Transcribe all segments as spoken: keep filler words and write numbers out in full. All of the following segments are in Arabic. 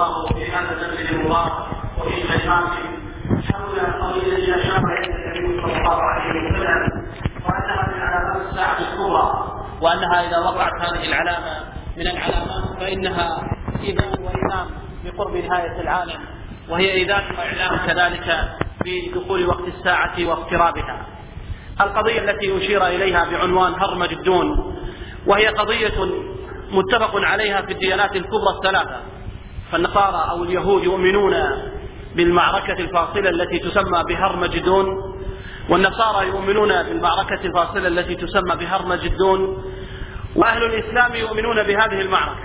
الله في هذا المسجد المبارك وفي خيماته حول قضية الأشياء النبي صلى الله عليه وسلم، وأنها من علامات الساعة الكبرى، وأنها إذا وقعت هذه العلامة من العلامات فإنها إذان وإيمان بقرب نهاية العالم، وهي إذان وإعلام كذلك بدخول وقت الساعة واقترابها. القضية التي أشير إليها بعنوان هرمجدون، وهي قضية متفق عليها في الديانات الكبرى الثلاثة، فالنصارى أو اليهود يؤمنون بالمعركة الفاصلة التي تسمى بهرمجدون، والنصارى يؤمنون بالمعركة الفاصلة التي تسمى بهرمجدون، وأهل الإسلام يؤمنون بهذه المعركة.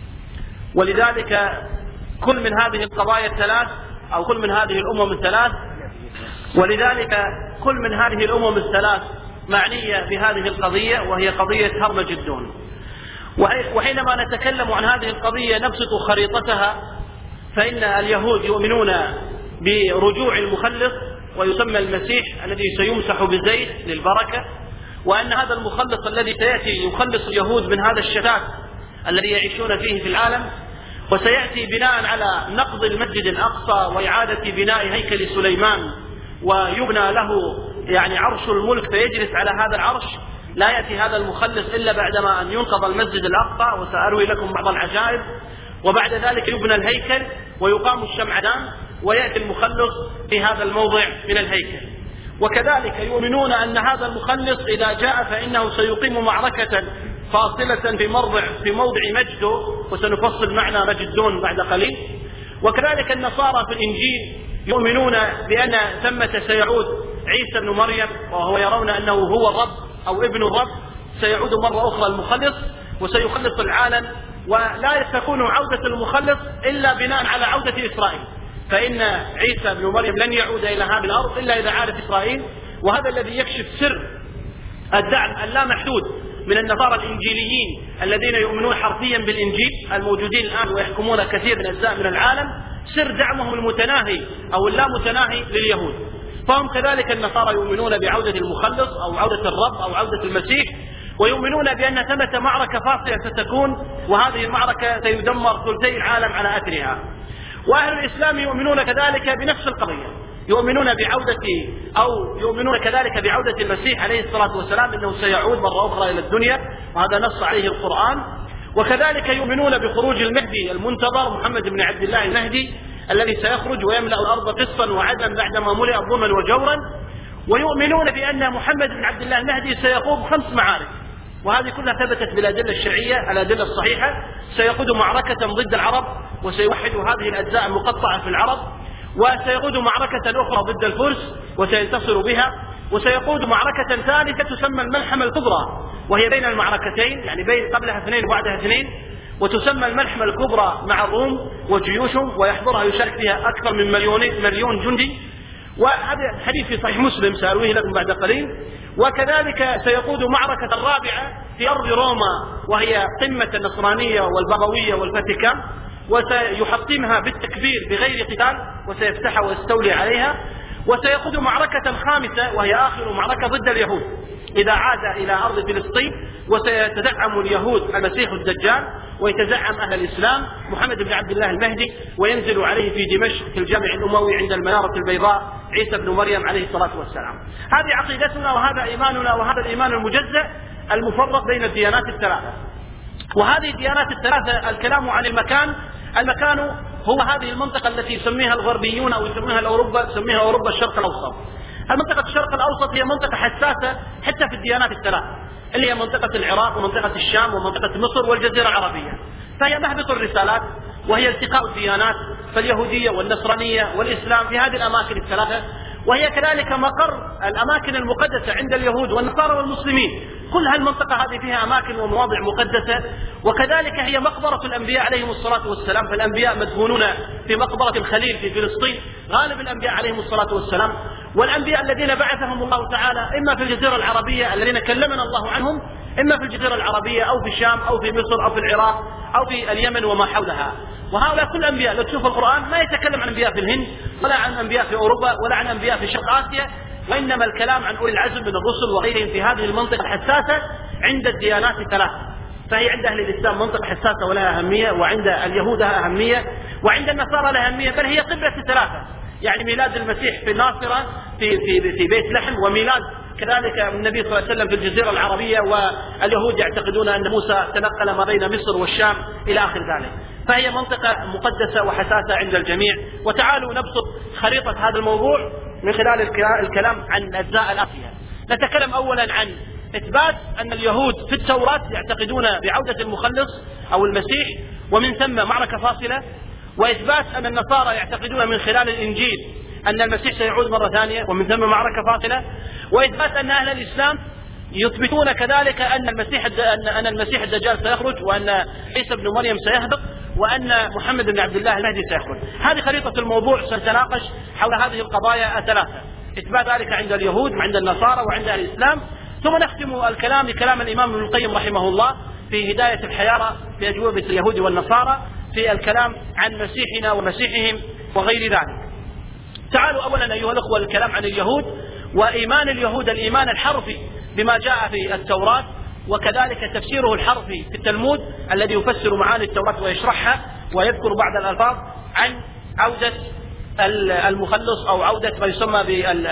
ولذلك كل من هذه القضايا الثلاث أو كل من هذه الأمم الثلاث ولذلك كل من هذه الأمم الثلاث معنية بهذه القضية، وهي قضية هرمجدون. وحينما نتكلم عن هذه القضية نبسط خريطتها، فإن اليهود يؤمنون برجوع المخلص ويسمى المسيح الذي سيمسح بالزيت للبركة، وأن هذا المخلص الذي سيأتي يخلص اليهود من هذا الشتات الذي يعيشون فيه في العالم، وسيأتي بناء على نقض المسجد الأقصى وإعادة بناء هيكل سليمان، ويبنى له يعني عرش الملك فيجلس على هذا العرش. لا يأتي هذا المخلص إلا بعدما أن ينقض المسجد الأقصى، وسأروي لكم بعض العجائب. وبعد ذلك يبنى الهيكل ويقام الشمعدان، ويأتي المخلص في هذا الموضع من الهيكل. وكذلك يؤمنون أن هذا المخلص إذا جاء فإنه سيقيم معركة فاصلة في موضع في موضع مجده، وسنفصل معنى مجدون بعد قليل. وكذلك النصارى في الإنجيل يؤمنون بأن ثمة سيعود عيسى ابن مريم، وهو يرون أنه هو الرب أو ابن الرب، سيعود مرة أخرى المخلص وسيخلص العالم. ولا تكون عودة المخلص إلا بناء على عودة إسرائيل، فإن عيسى ابن مريم لن يعود إلى هذه الأرض إلا إذا عادت إسرائيل. وهذا الذي يكشف سر الدعم اللامحدود من النصارى الإنجيليين الذين يؤمنون حرفيا بالإنجيل الموجودين الآن ويحكمون كثير من أجزاء من العالم، سر دعمهم المتناهي أو اللامتناهي لليهود. فهم كذلك النصارى يؤمنون بعودة المخلص أو عودة الرب أو عودة المسيح، ويؤمنون بأن ثمة معركة فاصلة ستكون، وهذه المعركة سيدمر ثلثي العالم على أثرها. وأهل الإسلام يؤمنون كذلك بنفس القضية، يؤمنون بعودة أو يؤمنون كذلك بعودة المسيح عليه الصلاة والسلام، أنه سيعود مرة أخرى إلى الدنيا، وهذا نص عليه القرآن. وكذلك يؤمنون بخروج المهدي المنتظر محمد بن عبد الله المهدي، الذي سيخرج ويملأ الأرض قسطا وعدلا بعدما ملئ ظلما وجورا. ويؤمنون بأن محمد بن عبد الله المهدي سيقود خمس معارك، وهذه كلها ثبتت بالأدلة الشرعية الأدلة الصحيحة. سيقود معركة ضد العرب وسيوحد هذه الأجزاء المقطعة في العرب، وسيقود معركة أخرى ضد الفرس وسينتصر بها، وسيقود معركة ثالثة تسمى الملحمة الكبرى، وهي بين المعركتين، يعني بين قبلها اثنين وبعدها اثنين، وتسمى الملحمة الكبرى مع الروم وجيوشهم، ويحضرها يشارك فيها أكثر من مليون مليون جندي. وهذا حديث في صحيح مسلم سأرويه لكم بعد قليل. وكذلك سيقود معركة الرابعة في أرض روما، وهي قمة النصرانية والبابوية والفاتيكان، وسيحطمها بالتكبير بغير قتال، وسيفتحها ويستولي عليها. وسيقود معركة خامسة وهي آخر معركة ضد اليهود إذا عاد إلى أرض فلسطين، وسيتزعم اليهود المسيح الدجال، ويتزعم أهل الإسلام محمد بن عبد الله المهدي، وينزل عليه في دمشق في الجامع الأموي عند المنارة البيضاء عيسى بن مريم عليه الصلاة والسلام. هذه عقيدتنا وهذا إيماننا، وهذا الإيمان المجزأ المفرق بين الديانات الثلاثة. وهذه الديانات الثلاثة الكلام عن المكان، المكان هو هذه المنطقة التي يسميها الغربيون أو يسميها الأوروبا يسميها أوروبا الشرق الأوسط. المنطقة الشرق الأوسط هي منطقة حساسة حتى في الديانات الثلاث، اللي هي منطقة العراق ومنطقة الشام ومنطقة مصر والجزيرة العربية، فهي مهبط الرسالات وهي التقاء الديانات، فاليهودية والنصرانية والإسلام في هذه الأماكن الثلاثة، وهي كذلك مقر الأماكن المقدسة عند اليهود والنصارى والمسلمين. كل هالمنطقة هذه فيها أماكن ومواضع مقدسة، وكذلك هي مقبرة الأنبياء عليهم الصلاة والسلام، فالأنبياء مدفونون في مقبرة الخليل في فلسطين، غالب الأنبياء عليهم الصلاة والسلام، والأنبياء الذين بعثهم الله تعالى إما في الجزيرة العربية الذين كلمنا الله عنهم، إما في الجزيرة العربية أو في الشام أو في مصر أو في العراق أو في اليمن وما حولها. وهؤلاء كل الأنبياء، لو تشوف القرآن ما يتكلم عن أنبياء في الهند ولا عن أنبياء في أوروبا ولا عن أنبياء في شرق آسيا، وإنما الكلام عن أولي العزم من الرسل وغيرهم في هذه المنطقة الحساسة عند الديانات الثلاث. فهي عند أهل الإسلام منطقة حساسة ولها أهمية، وعند اليهود لها أهمية، وعند النصارى لها أهمية، بل هي قبلة الثلاثة. يعني ميلاد المسيح في الناصرة في في في بيت لحم، وميلاد كذلك النبي صلى الله عليه وسلم في الجزيرة العربية، واليهود يعتقدون أن موسى تنقل ما بين مصر والشام إلى آخر ذلك. فهي منطقة مقدسة وحساسة عند الجميع. وتعالوا نبسط خريطة هذا الموضوع من خلال الكلام عن الأجزاء الآتية. نتكلم أولا عن إثبات أن اليهود في التوراة يعتقدون بعودة المخلص أو المسيح، ومن ثم معركة فاصلة. وإثبات أن النصارى يعتقدون من خلال الإنجيل أن المسيح سيعود مرة ثانية، ومن ثم معركة فاصلة. وإثبات أن أهل الإسلام يثبتون كذلك أن المسيح أن المسيح الدجال سيخرج، وأن عيسى بن مريم سيهبط، وأن محمد بن عبد الله المهدي سيخرج. هذه خريطة الموضوع، سنتناقش حول هذه القضايا الثلاثة: إثبات ذلك عند اليهود وعند النصارى وعند أهل الإسلام. ثم نختم الكلام بكلام الإمام ابن القيم رحمه الله في هداية الحيارى في أجوبة اليهود والنصارى في الكلام عن مسيحنا ومسيحهم وغير ذلك. تعالوا أولا أيها الأخوة الكلام عن اليهود وإيمان اليهود الإيمان الحرفي بما جاء في التوراة، وكذلك تفسيره الحرفي في التلمود الذي يفسر معاني التوراة ويشرحها ويذكر بعض الألفاظ عن عودة المخلص أو عودة ما يسمى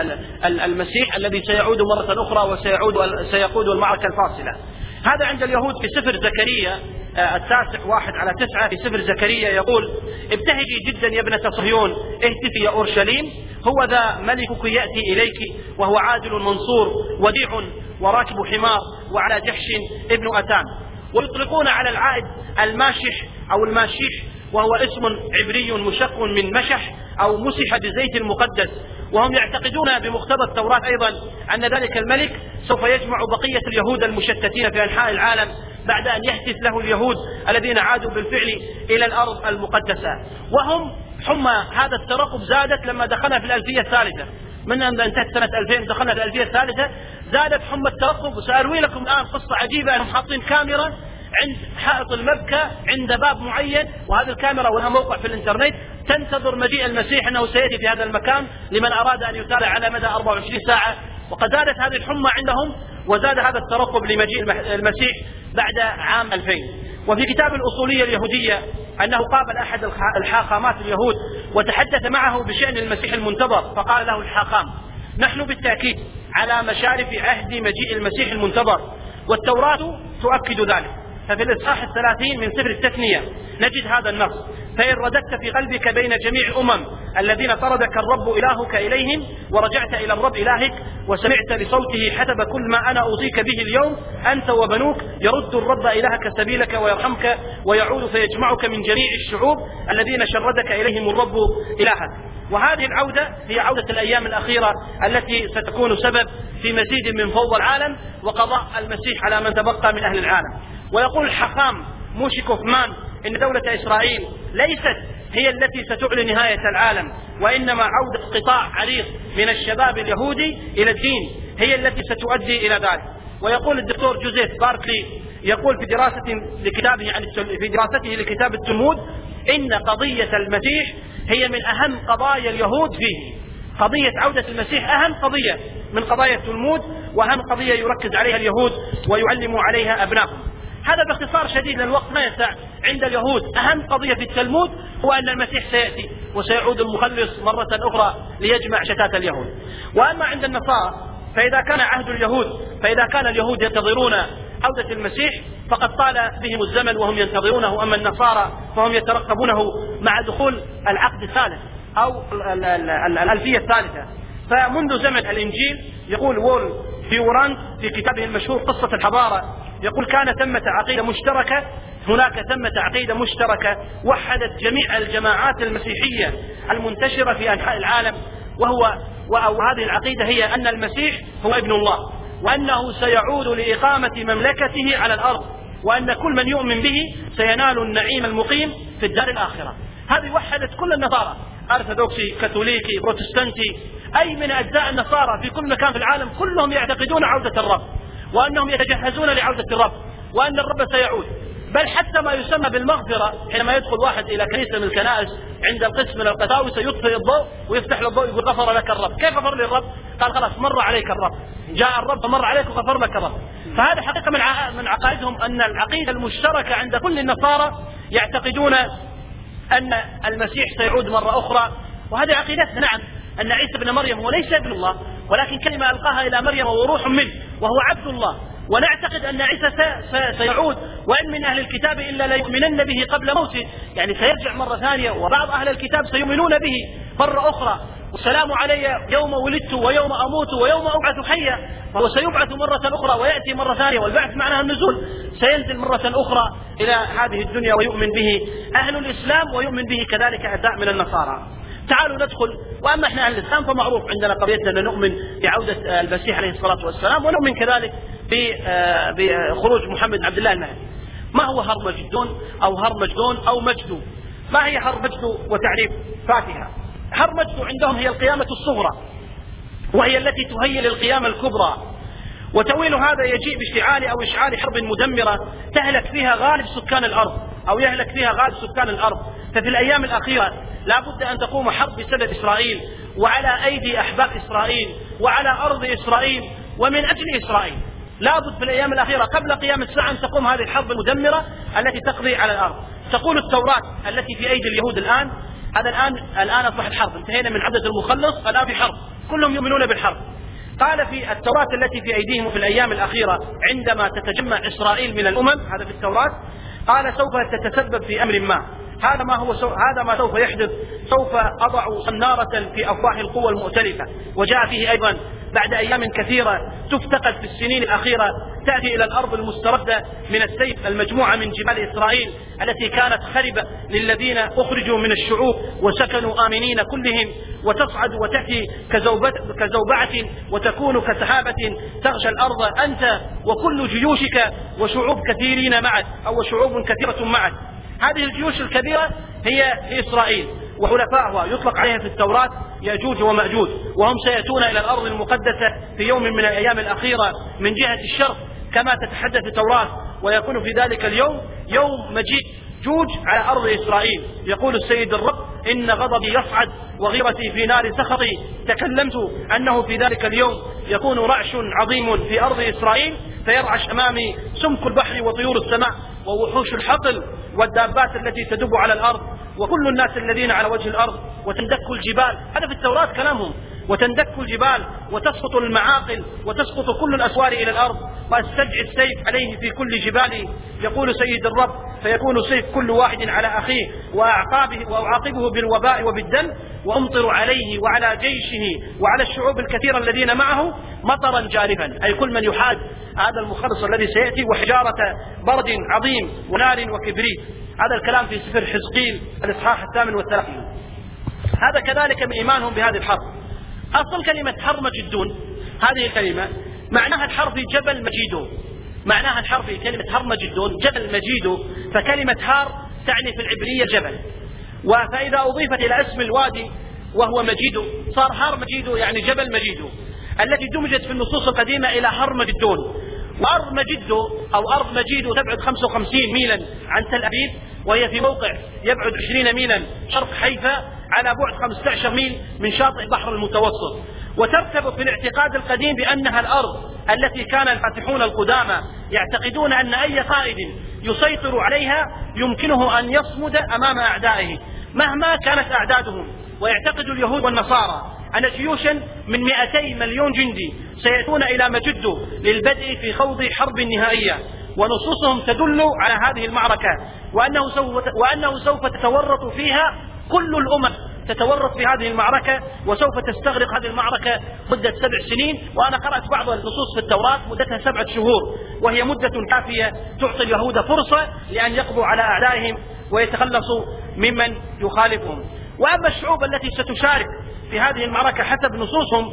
بالمسيح الذي سيعود مرة أخرى وسيعود سيقود المعركة الفاصلة. هذا عند اليهود في سفر زكريا التاسع واحد على تسعة. في سفر زكريا يقول: ابتهجي جدا يا ابنة صهيون، اهتفي يا أورشليم، هو ذا ملكك يأتي إليك وهو عادل منصور وديع وراكب حمار وعلى جحش ابن أتان. ويطلقون على العائد الماشح أو الماشيح، وهو اسم عبري مشق من مشح أو مسح بزيت المقدس. وهم يعتقدون بمقتضى التوراة أيضا أن ذلك الملك سوف يجمع بقية اليهود المشتتين في أنحاء العالم بعد أن يهتف له اليهود الذين عادوا بالفعل إلى الأرض المقدسة. وهم حمى هذا الترقب زادت لما دخلنا في الألفية الثالثة، من أن انتهت سنة ألفين دخلنا في الألفية الثالثة، زادت حمى الترقب. وسأروي لكم الآن قصة عجيبة، أنهم حاطين كاميرا عند حائط المبكى عند باب معين، وهذه الكاميرا ولها موقع في الانترنت تنتظر مجيء المسيح أنه سيأتي في هذا المكان لمن أراد أن يتابع على مدى أربعة وعشرين ساعة. وقد زادت هذه الحمى عندهم وزاد هذا الترقب لمجيء المسيح بعد عام ألفين. وفي كتاب الأصولية اليهودية أنه قابل أحد الحاخامات اليهود وتحدث معه بشأن المسيح المنتظر، فقال له الحاخام: نحن بالتأكيد على مشارف عهد مجيء المسيح المنتظر، والتوراة تؤكد ذلك. ففي الإصحاح الثلاثين من سفر التثنية نجد هذا النص: فإن رددت في قلبك بين جميع الأمم الذين طردك الرب إلهك إليهم، ورجعت إلى الرب إلهك وسمعت لصوته حسب كل ما أنا أوصيك به اليوم أنت وبنوك، يرد الرب إلهك سبيلك ويرحمك ويعود فيجمعك من جميع الشعوب الذين شردك إليهم الرب إلهك. وهذه العودة هي عودة الأيام الأخيرة التي ستكون سبب في مزيد من فوضى العالم وقضاء المسيح على من تبقى من أهل العالم. ويقول الحاخام موشي كوفمان إن دولة إسرائيل ليست هي التي ستعلن نهاية العالم، وإنما عودة قطاع عريض من الشباب اليهودي إلى الدين هي التي ستؤدي إلى ذلك. ويقول الدكتور جوزيف باركلي يقول في دراسة لكتابه عن في دراسته لكتاب التلمود إن قضية المسيح هي من أهم قضايا اليهود فيه. قضية عودة المسيح أهم قضية من قضايا التلمود، وأهم قضية يركز عليها اليهود ويعلم عليها أبنائهم. هذا باختصار شديد لأن الوقت ما يسع. عند اليهود أهم قضية في التلمود هو أن المسيح سيأتي وسيعود المخلص مرة أخرى ليجمع شتات اليهود. وأما عند النصارى فإذا كان عهد اليهود فإذا كان اليهود ينتظرون عودة المسيح فقد طال بهم الزمن وهم ينتظرونه، أما النصارى فهم يترقبونه مع دخول العقد الثالث أو الألفية الثالثة. فمنذ زمن الإنجيل يقول وول فيورانت في كتابه المشهور قصة الحضارة، يقول كان ثمة عقيدة مشتركة، هناك ثمة عقيدة مشتركة وحدت جميع الجماعات المسيحية المنتشرة في أنحاء العالم، وهو وهذه العقيدة هي أن المسيح هو ابن الله، وأنه سيعود لإقامة مملكته على الأرض، وأن كل من يؤمن به سينال النعيم المقيم في الدار الآخرة. هذه وحدت كل النصارى، أرثوذكسي، كاثوليكي، بروتستانتي، أي من أجزاء النصارى في كل مكان في العالم كلهم يعتقدون عودة الرب، وأنهم يتجهزون لعودة الرب، وأن الرب سيعود. بل حتى ما يسمى بالمغفرة، حينما يدخل واحد إلى كنيسة من الكنائس عند القسم من القساوسة يطفئ الضوء ويفتح له الضوء يقول غفر لك الرب. كيف غفر لي الرب؟ قال خلاص مر عليك الرب، جاء الرب فمر عليك وغفر لك الرب. فهذا حقيقة من من عقائدهم، أن العقيدة المشتركة عند كل النصارى يعتقدون أن المسيح سيعود مرة أخرى، وهذه عقيدتنا. نعم، أن عيسى ابن مريم هو ليس ابن الله، ولكن كلمة ألقاها إلى مريم وروح منه وهو عبد الله، ونعتقد أن عيسى سيعود، وإن من أهل الكتاب إلا ليؤمنن به قبل موته، يعني سيرجع مرة ثانية، وبعض أهل الكتاب سيؤمنون به مرة أخرى. والسلام علي يوم ولدت ويوم أموت ويوم أبعث حيا، فهو سيبعث مرة أخرى ويأتي مرة ثانية، والبعث معناها النزول، سينزل مرة أخرى إلى هذه الدنيا ويؤمن به أهل الإسلام ويؤمن به كذلك أعداء من النصارى. تعالوا ندخل. وأما إحنا أهل الإسلام فمعروف عندنا قضيتنا أن نؤمن بعودة المسيح عليه الصلاة والسلام، ونؤمن كذلك بخروج محمد عبد الله المهدي. ما هو هرمجدون أو هرمجدون أو مجدو؟ ما هي هرمجدو وتعريف فاتحة؟ هرمجدو عندهم هي القيامة الصغرى، وهي التي تهيئ للقيامة الكبرى، وتويل هذا يجيء باشتعال أو إشعال حرب مدمرة تهلك فيها غالب سكان الأرض أو يهلك فيها غالب سكان الأرض. ففي الأيام الأخيرة لا بد أن تقوم حرب بسبب إسرائيل وعلى أيدي أحباب إسرائيل وعلى أرض إسرائيل ومن أجل إسرائيل. لا بد في الأيام الأخيرة قبل قيام الساعة أن تقوم هذه الحرب المدمرة التي تقضي على الأرض. تقول التوراة التي في أيدي اليهود الآن، هذا الآن الآن أصبحت حرب، انتهينا من عدد المخلص، الآن في حرب، كلهم يؤمنون بالحرب. قال في التوراة التي في أيديهم في الأيام الأخيرة عندما تتجمع إسرائيل من الأمم، هذا في التوراة، قال سوف تتسبب في أمر ما. هذا ما هو سو... هذا ما سوف يحدث، سوف أضع صنارة في أفواه القوى المؤتلفة. وجاء فيه أيضا بعد أيام كثيرة تفتقد في السنين الأخيرة تأتي إلى الأرض المستردة من السيف المجموعة من جبال إسرائيل التي كانت خربة للذين أخرجوا من الشعوب وسكنوا آمنين كلهم، وتصعد وتأتي كزوبعة وتكون كسحابة تغشى الأرض أنت وكل جيوشك وشعوب كثيرين معك أو شعوب كثيرة معك. هذه الجيوش الكبيرة هي في إسرائيل وحلفائها، يطلق عليها في التوراة يأجوج ومأجوج، وهم سيأتون إلى الأرض المقدسة في يوم من الأيام الأخيرة من جهة الشرق كما تتحدث التوراة. ويكون في ذلك اليوم يوم مجيء جوج على أرض إسرائيل. يقول السيد الرب إن غضبي يصعد وغيرتي في نار سخطي. تكلمت أنه في ذلك اليوم يكون رعش عظيم في أرض إسرائيل، فيرعش أمامي سمك البحر وطيور السماء ووحوش الحقل والدابات التي تدب على الأرض وكل الناس الذين على وجه الأرض، وتندك الجبال. هذا في التوراة كلامهم. وتندك الجبال وتسقط المعاقل وتسقط كل الأسوار إلى الأرض، وأستجعل السيف عليه في كل جبالي، يقول سيد الرب، فيكون سيف كل واحد على أخيه وأعقابه وأعاقبه بالوباء وبالدم، وأمطر عليه وعلى جيشه وعلى الشعوب الكثيرة الذين معه مطرا جارفا، أي كل من يحاد هذا المخلص الذي سيأتي، وحجارة برد عظيم ونار وكبريت. هذا الكلام في سفر حزقيل الإصحاح الثامن والثلاثين. هذا كذلك من إيمانهم بهذه الحرب. أصل كلمة هرمجدون هذه الكلمة معناها الحرفي جبل مجيدو، معناها الحرفي كلمة هرمجدون جبل مجيدو، فكلمة هار تعني في العبرية جبل، فإذا أضيفت إلى اسم الوادي وهو مجيدو صار هار مجيدو يعني جبل مجيدو، التي دمجت في النصوص القديمة إلى هرمجدون. وأرض مجدو أو أرض مجيدو تبعد خمسة وخمسين ميلا عن تل أبيب، وهي في موقع يبعد عشرين ميلا شرق حيفا على بعد خمسة عشر ميل من شاطئ البحر المتوسط. وترتبط في الاعتقاد القديم بأنها الأرض التي كان الفاتحون القدامى يعتقدون أن أي قائد يسيطر عليها يمكنه أن يصمد أمام أعدائه مهما كانت أعدادهم. ويعتقد اليهود والنصارى أن جيوشا من مئتي مليون جندي سيأتون إلى مجدو للبدء في خوض حرب نهائية، ونصوصهم تدل على هذه المعركة، وأنه سوف, وأنه سوف تتورط فيها كل الأمم، تتورط في هذه المعركة وسوف تستغرق هذه المعركة مدة سبع سنين. وأنا قرأت بعض النصوص في التوراة مدتها سبعة شهور، وهي مدة كافية تعطي اليهود فرصة لأن يقضوا على أعدائهم ويتخلصوا ممن يخالفهم. وأما الشعوب التي ستشارك في هذه المعركة حسب نصوصهم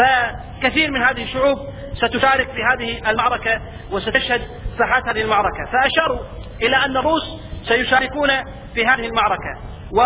فكثير من هذه الشعوب ستشارك في هذه المعركة وستشهد ساحات هذه المعركة، فأشاروا إلى أن الروس سيشاركون في هذه المعركة،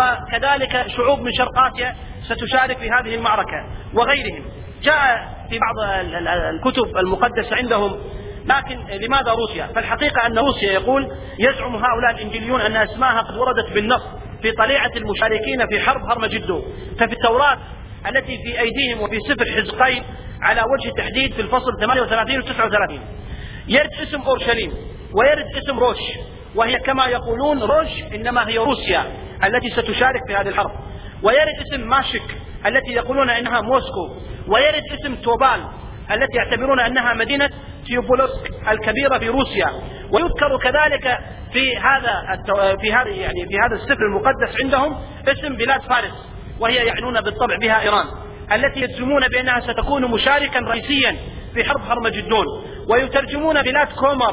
وكذلك شعوب من شرق آسيا ستشارك في هذه المعركة وغيرهم. جاء في بعض الكتب المقدسة عندهم لكن لماذا روسيا؟ فالحقيقة أن روسيا يقول يزعم هؤلاء الإنجيليون أن أسماها قد وردت بالنص في طليعة المشاركين في حرب هرمجدو. ففي التوراة التي في أيديهم وفي سفر حزقيل على وجه التحديد في الفصل ثمانية وثلاثين و تسعة وثلاثين يرد اسم أورشليم ويرد اسم روش، وهي كما يقولون روش إنما هي روسيا التي ستشارك في هذه الحرب، ويرد اسم ماشك التي يقولون إنها موسكو، ويرد اسم توبال التي يعتبرون أنها مدينة تيوبولوسك الكبيرة في روسيا. ويذكر كذلك في هذا في هذا يعني في هذا السفر المقدس عندهم اسم بلاد فارس، وهي يعنون بالطبع بها إيران التي يجزمون بأنها ستكون مشاركا رئيسيا في حرب هرمجدون. ويترجمون بلاد كومر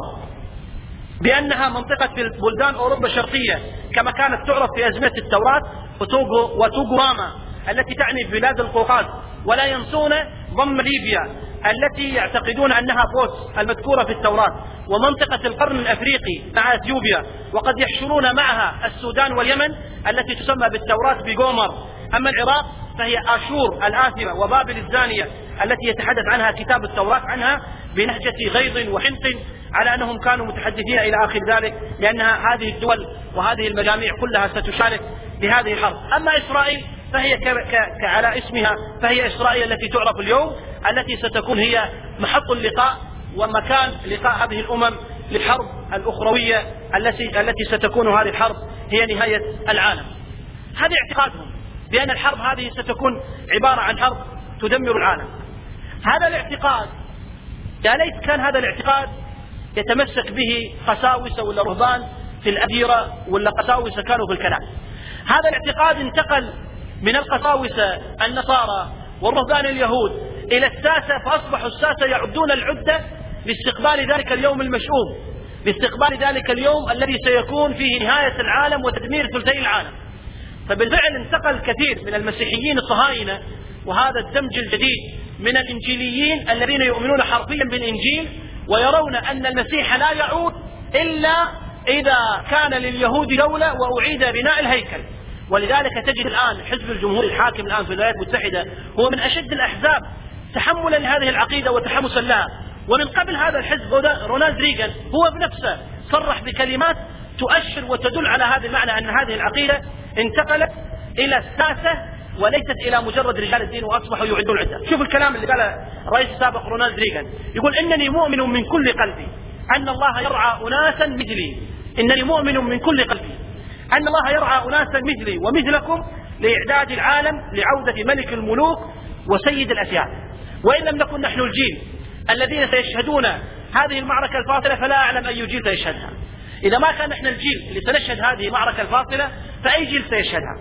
بأنها منطقة في بلدان أوروبا الشرقية كما كانت تعرف في أزمنة التوراة، وتوغو وتوغوراما التي تعني بلاد القوقاز. ولا ينسون ضم ليبيا التي يعتقدون أنها بوس المذكورة في التوراة، ومنطقة القرن الأفريقي مع اثيوبيا، وقد يحشرون معها السودان واليمن التي تسمى بالتوراة بغومر. أما العراق فهي آشور الآثمة وبابل الزانية التي يتحدث عنها كتاب التوراة عنها بنهجة غيظ وحنق على أنهم كانوا متحدثين إلى آخر ذلك، لأنها هذه الدول وهذه المجاميع كلها ستشارك في هذه الحرب. أما إسرائيل فهي ك... ك... على اسمها، فهي إسرائيل التي تعرف اليوم التي ستكون هي محط اللقاء ومكان لقاء هذه الأمم للحرب الأخروية التي التي ستكون هذه الحرب هي نهاية العالم. هذا اعتقادهم بأن الحرب هذه ستكون عبارة عن حرب تدمر العالم. هذا الاعتقاد يا ليت كان هذا الاعتقاد يتمسك به قساوسة ولا رهبان في الأديرة ولا قساوسة كانوا في الكنائس. هذا الاعتقاد انتقل من القساوسة النصارى والرهبان اليهود إلى الساسة، فأصبحوا الساسة يعدون العدة لاستقبال ذلك اليوم المشؤوم، لاستقبال ذلك اليوم الذي سيكون فيه نهاية العالم وتدمير ثلثي العالم. فبالفعل انتقل كثير من المسيحيين الصهاينة وهذا الدمج الجديد من الإنجيليين الذين يؤمنون حرفيا بالإنجيل ويرون أن المسيح لا يعود إلا إذا كان لليهود دولة وأعيد بناء الهيكل. ولذلك تجد الآن حزب الجمهور الحاكم الآن في الولايات المتحدة هو من أشد الأحزاب تحملا لهذه العقيدة وتحمسا لها. ومن قبل هذا الحزب رونالد ريغان هو بنفسه صرح بكلمات تؤشر وتدل على هذا المعنى، أن هذه العقيدة انتقلت إلى الساسة وليست إلى مجرد رجال الدين وأصبحوا يعدون العدة. شوف الكلام اللي قاله الرئيس السابق رونالد ريغان، يقول إنني مؤمن من كل قلبي أن الله يرعى أناسا مثلي، إنني مؤمن من كل قلبي أن الله يرعى أناسا مثلي ومثلكم لإعداد العالم لعودة ملك الملوك وسيد الأسياد. وإن لم نكن نحن الجيل الذين سيشهدون هذه المعركة الفاصلة فلا أعلم أي جيل سيشهدها. إذا ما كان نحن الجيل اللي سنشهد هذه المعركة الفاصلة فأي جيل سيشهدها؟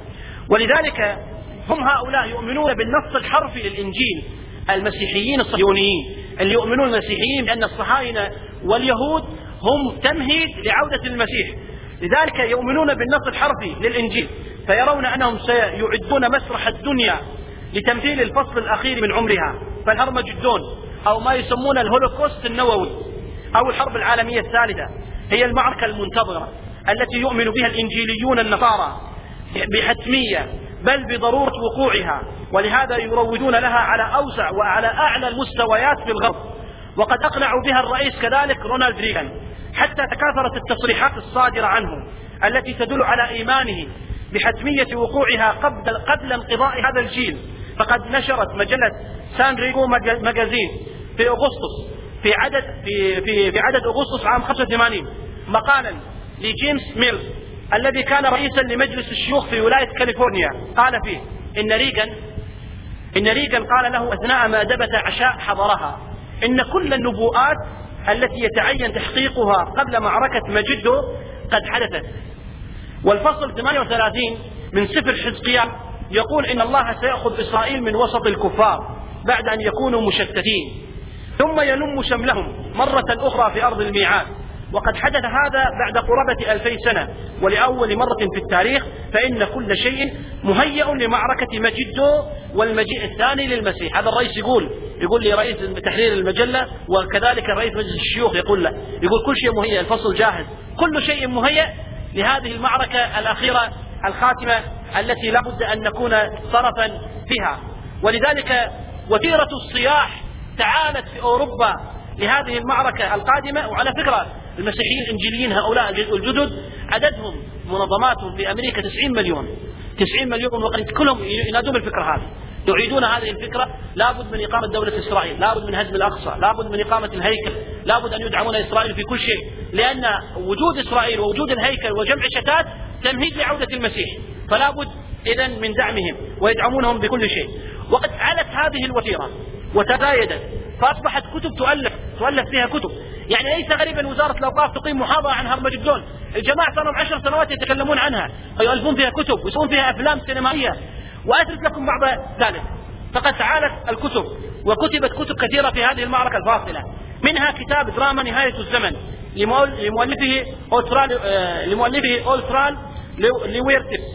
ولذلك هم هؤلاء يؤمنون بالنص الحرفي للإنجيل، المسيحيين الصهيونيين اللي يؤمنون المسيحيين بأن الصهاينة واليهود هم تمهيد لعودة المسيح، لذلك يؤمنون بالنص الحرفي للإنجيل، فيرون أنهم سيعدون مسرح الدنيا لتمثيل الفصل الأخير من عمرها، فالهرمجدون أو ما يسمون الهولوكوست النووي أو الحرب العالمية الثالثة هي المعركة المنتظرة التي يؤمن بها الإنجيليون النصارى بحتمية بل بضرورة وقوعها، ولهذا يروجون لها على أوسع وعلى أعلى المستويات في الغرب. وقد أقنعوا بها الرئيس كذلك رونالد ريغان، حتى تكاثرت التصريحات الصادرة عنه التي تدل على إيمانه بحتمية وقوعها قبل, قبل انقضاء هذا الجيل. فقد نشرت مجلة سان ريغو ماجازين في أغسطس في عدد في في في عدد أغسطس عام خمسة وثمانين مقالا لجيمس ميلز الذي كان رئيسا لمجلس الشيوخ في ولاية كاليفورنيا، قال فيه إن ريغان إن ريغان قال له أثناء مأدبة عشاء حضرها إن كل النبوءات التي يتعين تحقيقها قبل معركة مجدو قد حدثت. والفصل ثمانية وثلاثين من سفر حزقيال يقول إن الله سيأخذ إسرائيل من وسط الكفار بعد أن يكونوا مشتتين ثم يلم شملهم مرة أخرى في أرض الميعاد. وقد حدث هذا بعد قرابة ألفي سنة ولأول مرة في التاريخ، فإن كل شيء مهيئ لمعركة مجدو والمجيء الثاني للمسيح. هذا الرئيس يقول يقول لي رئيس تحرير المجلة، وكذلك رئيس مجلس الشيوخ يقول له، يقول كل شيء مهيئ، الفصل جاهز، كل شيء مهيئ لهذه المعركة الأخيرة الخاتمة التي لا بد أن نكون طرفا فيها. ولذلك وتيرة الصياح تعالت في أوروبا لهذه المعركة القادمة. وعلى فكرة المسيحيين الإنجيليين هؤلاء الجدد عددهم منظماتهم في أمريكا تسعين مليون تسعين مليون، وقد كلهم ينادون بالفكرة هذه، يعيدون هذه الفكرة. لابد من إقامة دولة إسرائيل، لابد من هدم الأقصى، لابد من إقامة الهيكل، لابد أن يدعمون إسرائيل في كل شيء، لأن وجود إسرائيل ووجود الهيكل وجمع شتات تمهيد لعودة المسيح، فلا بد إذن من دعمهم ويدعمونهم بكل شيء. وقد علت هذه الوتيرة وتزايدت فأصبحت كتب تؤلف تؤلف فيها كتب. يعني ليس غريبا وزارة الأوقاف تقيم محاضرة عن هرمجدون، الجماعة صاروا عشر سنوات يتكلمون عنها ويؤلفون فيها كتب ويسوون فيها أفلام سينمائية. وأترك لكم بعض ذلك، فقد تعالت الكتب وكتبت كتب كثيرة في هذه المعركة الفاصلة، منها كتاب دراما نهاية الزمن لمؤلفه أوترال لمؤلفه أوترال لويرتس،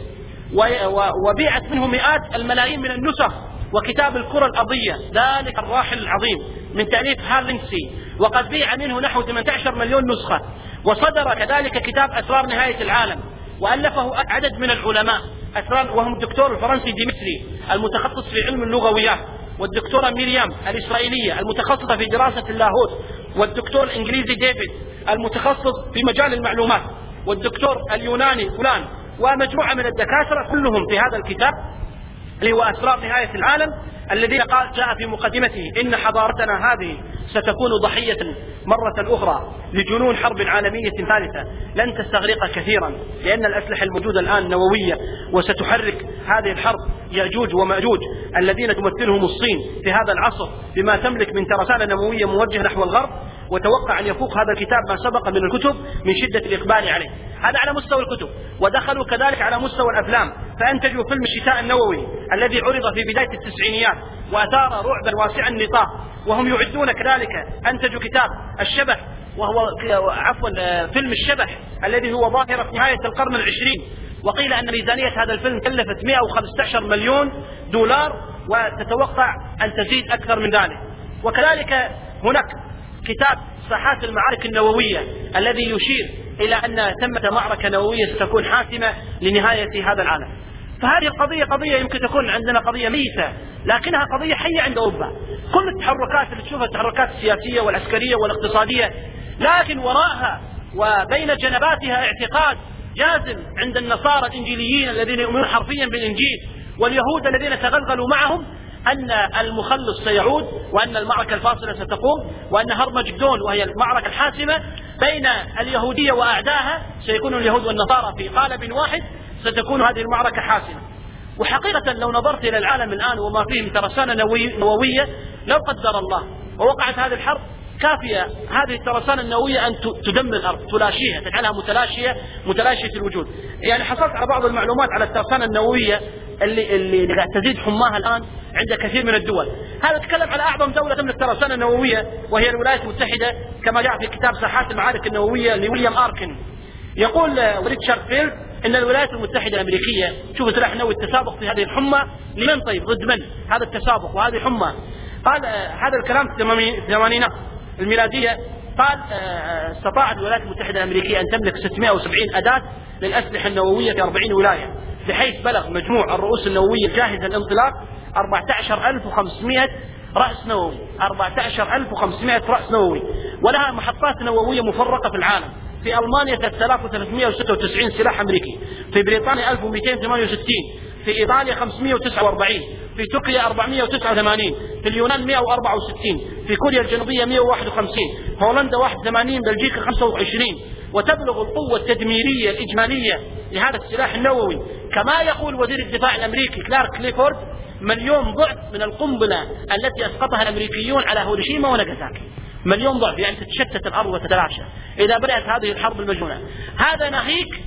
وبيعت منه مئات الملايين من النسخ. وكتاب الكرة الأرضية ذلك الراحل العظيم من تأليف هال لينسي، وقد بيع منه نحو ثمانية عشر مليون نسخة. وصدر كذلك كتاب أسرار نهاية العالم، وألفه عدد من العلماء أسرار، وهم الدكتور الفرنسي ديمتري المتخصص في علم اللغويات، والدكتورة ميريام الإسرائيلية المتخصصة في دراسة اللاهوت، والدكتور الإنجليزي ديفيد المتخصص في مجال المعلومات، والدكتور اليوناني فلان، ومجموعة من الدكاترة كلهم في هذا الكتاب اللي هو أسرار نهاية العالم، الذي قال جاء في مقدمته إن حضارتنا هذه ستكون ضحية مرة أخرى لجنون حرب عالمية ثالثة لن تستغرق كثيرا، لأن الأسلحة الموجودة الآن نووية، وستحرك هذه الحرب يأجوج ومأجوج الذين تمثلهم الصين في هذا العصر بما تملك من ترسانة نووية موجهة نحو الغرب. وتوقع أن يفوق هذا الكتاب ما سبق من الكتب من شدة الإقبال عليه. هذا على مستوى الكتب. ودخلوا كذلك على مستوى الأفلام، فأنتجوا فيلم الشتاء النووي الذي عرض في بداية التسعينيات وأثار رعبا واسعا النطاق. وهم يعدون كذلك أنتجوا كتاب الشبح، وهو عفوا فيلم الشبح الذي هو ظاهرة في نهاية القرن العشرين. وقيل أن ميزانية هذا الفيلم كلفت مئة وخمسة عشر مليون دولار، وتتوقع أن تزيد أكثر من ذلك. وكذلك هناك كتاب ساحات المعارك النووية الذي يشير إلى أن ثمة معركة نووية ستكون حاسمة لنهاية هذا العالم. فهذه القضية قضية يمكن تكون عندنا قضية ميتة، لكنها قضية حية عند أوروبا. كل التحركات اللي تشوفها التحركات السياسية والعسكرية والاقتصادية، لكن وراءها وبين جنباتها اعتقاد جازم عند النصارى الإنجيليين الذين يؤمنون حرفيا بالإنجيل، واليهود الذين تغلغلوا معهم، أن المخلص سيعود، وأن المعركة الفاصلة ستقوم، وأن هرمجدون وهي المعركة الحاسمة بين اليهودية وأعدائها سيكون اليهود والنصارى في قالب واحد، ستكون هذه المعركة حاسمة. وحقيقة لو نظرت إلى العالم الآن وما فيه من ترسانة نووية، لو قدر الله ووقعت هذه الحرب كافية هذه الترسانة النووية أن تدمر الأرض، تلاشيها، تجعلها متلاشية متلاشية الوجود. يعني حصلت على بعض المعلومات على الترسانة النووية اللي اللي قاعد تزيد حماها الآن عند كثير من الدول. هذا تكلم على أعظم دولة تملك الترسانة النووية وهي الولايات المتحدة، كما جاء في كتاب ساحات المعارك النووية لويليام آركن. يقول ريتشارد فيلد إن الولايات المتحدة الأمريكية، شوف سلاح نووي، التسابق في هذه الحمى لمن؟ طيب ضد من هذا التسابق وهذه حمى؟ قال هذا الكلام في الثمانينات الميلادية. قال استطاعت الولايات المتحدة الأمريكية أن تملك ستمائة وسبعين أداة للأسلحة النووية في أربعين ولاية، بحيث بلغ مجموع الرؤوس النووية جاهزة للانطلاق أربعة عشر ألف وخمسمائة رأس نووي، أربعة عشر ألف وخمسمائة رأس نووي، ولها محطات نووية مفرقة في العالم. في ألمانيا ثلاثة آلاف وثلاثمائة وستة وتسعين سلاح أمريكي، في بريطانيا ألف ومئتين وثمانية وستين، في إيطاليا خمسمائة وتسعة وأربعين، في تركيا أربعمائة وتسعة وثمانين، في اليونان مائة وأربعة وستين، في كوريا الجنوبية مائة وواحد وخمسين، هولندا واحد وثمانين، بلجيكا خمسة وعشرين. وتبلغ القوة التدميرية الإجمالية لهذا السلاح النووي كما يقول وزير الدفاع الأمريكي كلارك كليفورد مليون ضعف من القنبلة التي أسقطها الأمريكيون على هيروشيما وناغاساكي. مليون ضعف، يعني تتشتت الأرض وتتلاشى إذا بدأت هذه الحرب المجنونة. هذا ناهيك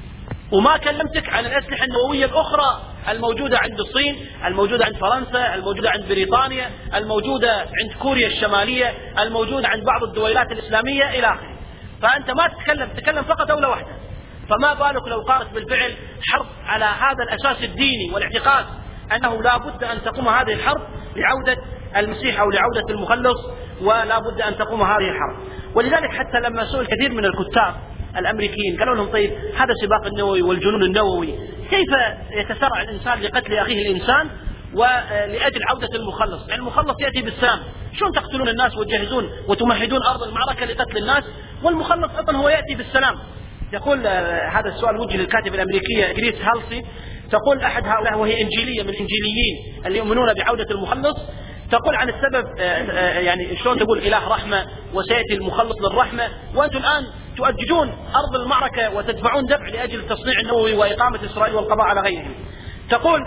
وما كلمتك عن الأسلحة النووية الأخرى الموجودة عند الصين، الموجودة عند فرنسا، الموجودة عند بريطانيا، الموجودة عند كوريا الشمالية، الموجودة عند بعض الدولات الإسلامية إلى آخره. فأنت ما تتكلم، تتكلم فقط دولة واحدة. فما بالك لو قامت بالفعل حرب على هذا الأساس الديني والاعتقاد أنه لا بد أن تقوم هذه الحرب لعودة المسيح أو لعودة المخلص، ولا بد أن تقوم هذه الحرب. ولذلك حتى لما سئل كثير من الكتاب الأمريكيين قالوا لهم طيب هذا السباق النووي والجنون النووي كيف يتسارع الإنسان لقتل أخيه الإنسان ولأجل عودة المخلص. يعني المخلص يأتي بالسام، شلون تقتلون الناس وتجهزون وتمهدون أرض المعركة لقتل الناس، والمخلص أيضا هو يأتي بالسلام. يقول هذا السؤال وجه للكاتبة الأمريكية جريس هالسي، تقول أحد هؤلاء وهي إنجيلية من الإنجيليين اللي يؤمنون بعودة المخلص، تقول عن السبب يعني شلون تقول إله رحمة وسيأتي المخلص للرحمة، وأنتم الآن تؤججون أرض المعركة وتدفعون دفع لأجل التصنيع النووي وإقامة إسرائيل والقضاء على غيرهم. تقول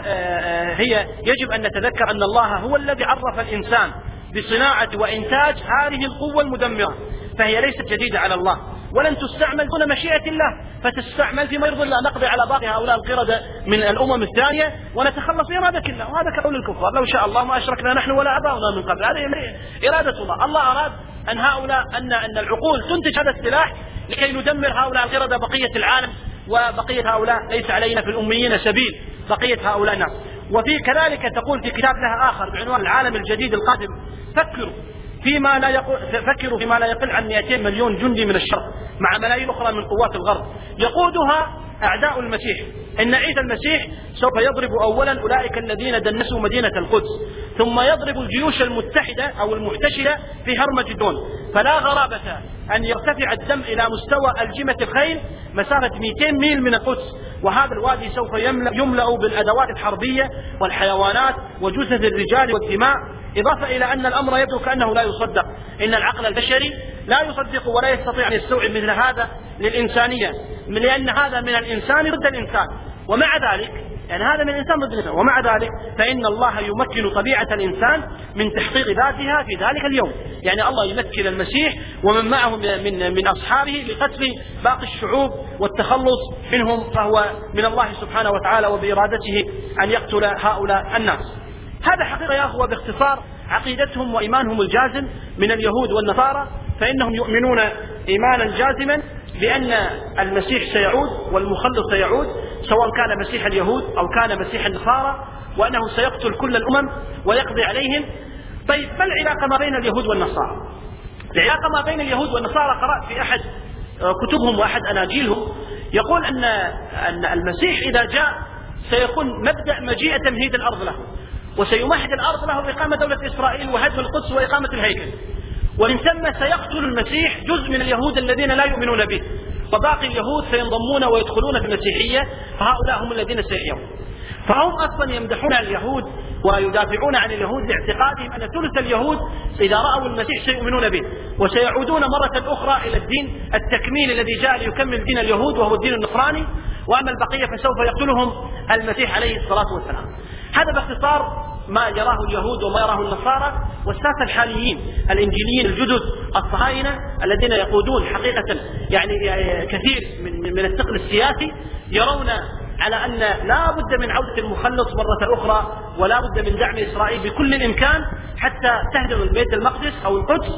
هي يجب أن نتذكر أن الله هو الذي عرف الإنسان بصناعة وإنتاج هذه القوة المدمرة، فهي ليست جديدة على الله، ولن تستعمل دون مشيئة الله، فتستعمل فيما يرضي الله، نقضي على باقي هؤلاء القردة من الأمم الثانية ونتخلص بإرادة الله. وهذا كقول الكفار، لو شاء الله ما أشركنا نحن ولا آباؤنا من قبل. هذه إرادة الله. الله أراد أن هؤلاء أن أن العقول تنتج هذا السلاح لكي ندمر هؤلاء القردة بقية العالم، وبقية هؤلاء ليس علينا في الأميين سبيل، بقية هؤلاء الناس. وفي كذلك تقول في كتاب لها آخر بعنوان العالم الجديد القادم، فكروا فيما لا يقل فكروا فيما لا يقل عن مئتين مليون جندي من الشرق مع ملايين أخرى من قوات الغرب يقودها أعداء المسيح. إن عيسى المسيح سوف يضرب أولا أولئك الذين دنسوا مدينة القدس، ثم يضرب الجيوش المتحدة أو المحتشدة في هرمجدون، فلا غرابة أن يرتفع الدم إلى مستوى ألجمة الخيل مسافة مئتين ميل من القدس، وهذا الوادي سوف يملأ, يملأ بالأدوات الحربية والحيوانات وجثث الرجال والدماء. إضافة إلى أن الأمر يبدو كأنه لا يصدق، إن العقل البشري لا يصدق ولا يستطيع أن يستوعب مثل هذا للإنسانية، لأن هذا من الإنسان ضد الإنسان، ومع ذلك يعني هذا من الإنسان ضد الإنسان، ومع ذلك فإن الله يمكن طبيعة الإنسان من تحقيق ذاتها في ذلك اليوم. يعني الله يمكن المسيح ومن معه من من أصحابه لقتل باقي الشعوب والتخلص منهم، فهو من الله سبحانه وتعالى وبإرادته أن يقتل هؤلاء الناس. هذا حقيقة يا أخوة باختصار عقيدتهم وإيمانهم الجازم من اليهود والنصارى، فإنهم يؤمنون إيمانا جازما بأن المسيح سيعود والمخلص سيعود، سواء كان مسيح اليهود أو كان مسيح النصارى، وأنه سيقتل كل الأمم ويقضي عليهم. طيب ما العلاقة ما بين اليهود والنصارى؟ العلاقة ما بين اليهود والنصارى قرأت في أحد كتبهم وأحد أناجيلهم يقول أن أن المسيح إذا جاء سيكون مبدأ مجيء تمهيد الأرض له، وسيمهد الأرض له بإقامة دولة إسرائيل وهدم القدس وإقامة الهيكل، ومن ثم سيقتل المسيح جزء من اليهود الذين لا يؤمنون به، وباقي اليهود سينضمون ويدخلون في المسيحية، فهؤلاء هم الذين سيحيون. فهم أصلا يمدحون اليهود ويدافعون عن اليهود لاعتقادهم أن ثلث اليهود إذا رأوا المسيح سيؤمنون به، وسيعودون مرة أخرى إلى الدين التكميل الذي جاء ليكمل دين اليهود وهو الدين النصراني، وأما البقية فسوف يقتلهم المسيح عليه الصلاة والسلام. هذا باختصار ما يراه اليهود وما يراه النصارى. والساسة الحاليين الإنجيليين الجدد الصهاينة الذين يقودون حقيقة يعني كثير من من الثقل السياسي يرون على أن لا بد من عودة المخلص مرة أخرى، ولا بد من دعم إسرائيل بكل الإمكان حتى تهدم البيت المقدس أو القدس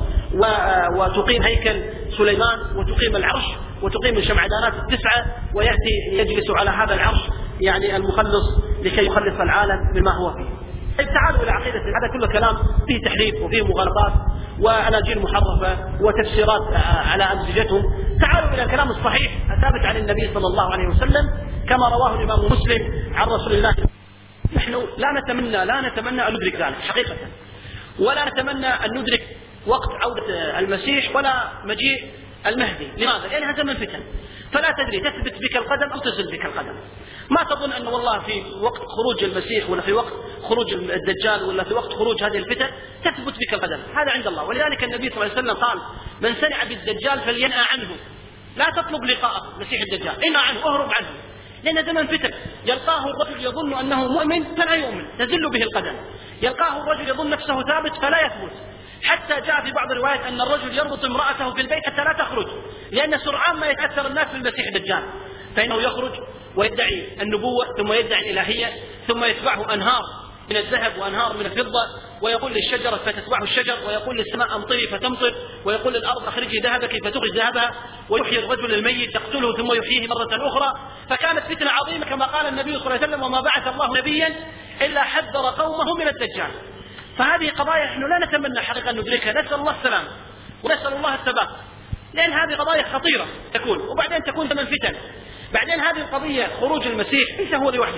وتقيم هيكل سليمان وتقيم العرش وتقيم الشمعدانات التسعة، ويأتي يجلس على هذا العرش يعني المخلص لكي يخلص العالم مما هو فيه. طيب تعالوا إلى عقيدة. هذا كله كلام فيه تحريف وفيه مغالطات وأناجيل محرفة وتفسيرات على أمزجتهم. تعالوا إلى الكلام الصحيح الثابت عن النبي صلى الله عليه وسلم كما رواه الإمام مسلم عن رسول الله. نحن لا نتمنى لا نتمنى أن ندرك ذلك حقيقة، ولا نتمنى أن ندرك وقت عودة المسيح ولا مجيء المهدي. لماذا؟ لأنها زمن فتن، فلا تدري تثبت بك القدم أو تزل بك القدم. ما تظن أن والله في وقت خروج المسيح ولا في وقت خروج الدجال ولا في وقت خروج هذه الفتن تثبت بك القدم، هذا عند الله. ولذلك النبي صلى الله عليه وسلم قال: من سمع بالدجال فلينأى عنه، لا تطلب لقاءه مسيح الدجال، انأى عنه، اهرب عنه، لأن زمن فتن. يلقاه الرجل يظن أنه مؤمن فلا يؤمن، تزل به القدم. يلقاه الرجل يظن نفسه ثابت فلا يثبت، حتى جاء في بعض الروايات أن الرجل يربط امرأته في البيت حتى لا تخرج، لأن سرعان ما يتأثر الناس بالمسيح الدجال، فإنه يخرج ويدعي النبوة ثم يدعي الإلهية، ثم يتبعه أنهار من الذهب وأنهار من الفضة، ويقول للشجرة فتتبعه الشجر، ويقول للسماء أمطري فتمطر، ويقول للأرض أخرجي ذهبك فتخرج ذهبها، ويحيي الرجل الميت يقتله ثم يحييه مرة أخرى. فكانت فتنة عظيمة كما قال النبي صلى الله عليه وسلم: وما بعث الله نبيا إلا حذر قومه من الدجال. فهذه قضايا نحن لا نتمنى حقيقة أن ندركها، نسأل الله السلام ونسأل الله الثبات، لأن هذه قضايا خطيرة تكون، وبعدين تكون ثمن فتن. بعدين هذه القضية خروج المسيح ليس هو لوحده،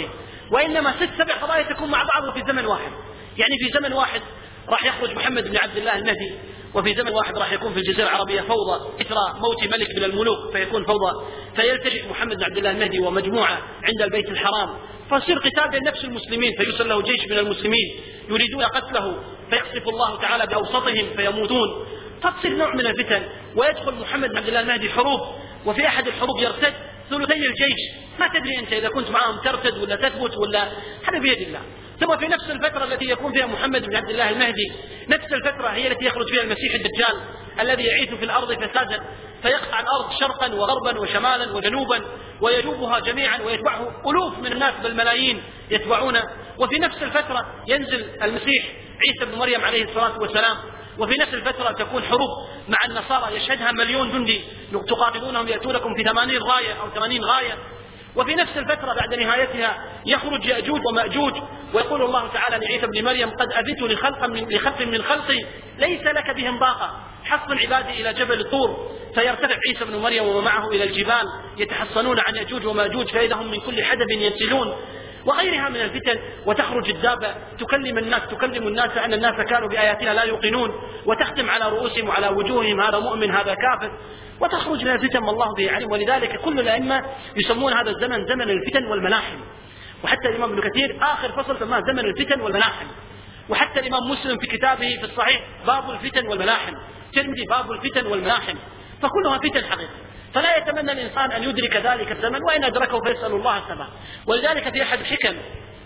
وإنما ست سبع قضايا تكون مع بعض في زمن واحد. يعني في زمن واحد راح يخرج محمد بن عبد الله المهدي، وفي زمن واحد راح يكون في الجزيرة العربية فوضى إثر موت ملك من الملوك فيكون فوضى، فيلتجئ محمد بن عبد الله المهدي ومجموعة عند البيت الحرام، فيصير قتال بين نفس المسلمين، فيرسل له جيش من المسلمين يريدون قتله، فيقصف الله تعالى بأوسطهم فيموتون، فتصير نوع من الفتن. ويدخل محمد بن عبد الله المهدي حروب، وفي أحد الحروب يرتد ثلثي الجيش، ما تدري أنت إذا كنت معهم ترتد ولا تثبت ولا، هذا بيد الله. ثم في نفس الفترة التي يكون فيها محمد بن عبد الله المهدي، نفس الفترة هي التي يخرج فيها المسيح الدجال الذي يعيث في الأرض فسادا، فيقطع الأرض شرقا وغربا وشمالا وجنوبا ويجوبها جميعا، ويتبعه ألوف من الناس بالملايين يتبعونه. وفي نفس الفترة ينزل المسيح عيسى بن مريم عليه الصلاة والسلام. وفي نفس الفترة تكون حروب مع النصارى يشهدها مليون جندي، تقاتلونهم يأتونكم في ثمانين غاية أو ثمانين غاية. وفي نفس الفترة بعد نهايتها يخرج يأجوج ومأجوج، ويقول الله تعالى لعيسى بن مريم قد أذنت لخلق من, لخلق من خلقي ليس لك بهم ضاقة حصن عبادي إلى جبل طور، فيرتفع عيسى بن مريم ومعه إلى الجبال يتحصنون عن يأجوج ومأجوج فإذا هم من كل حدب ينسلون، وغيرها من الفتن. وتخرج الدابة تكلم الناس تكلم الناس أن الناس كانوا بآياتنا لا يوقنون، وتختم على رؤوسهم وعلى وجوههم هذا مؤمن هذا كافر، وتخرج من الفتن ما الله به علم. ولذلك كل الأئمة يسمون هذا الزمن زمن الفتن والملاحم، وحتى الإمام ابن كثير آخر فصل سماه زمن الفتن والملاحم، وحتى الإمام مسلم في كتابه في الصحيح باب الفتن والملاحم، ترمذي باب الفتن والملاحم، فكلها فتن حقيقة. فلا يتمنى الإنسان أن يدرك ذلك الزمن، وإن أدركه فيسأل الله الثبات. ولذلك في أحد الحكم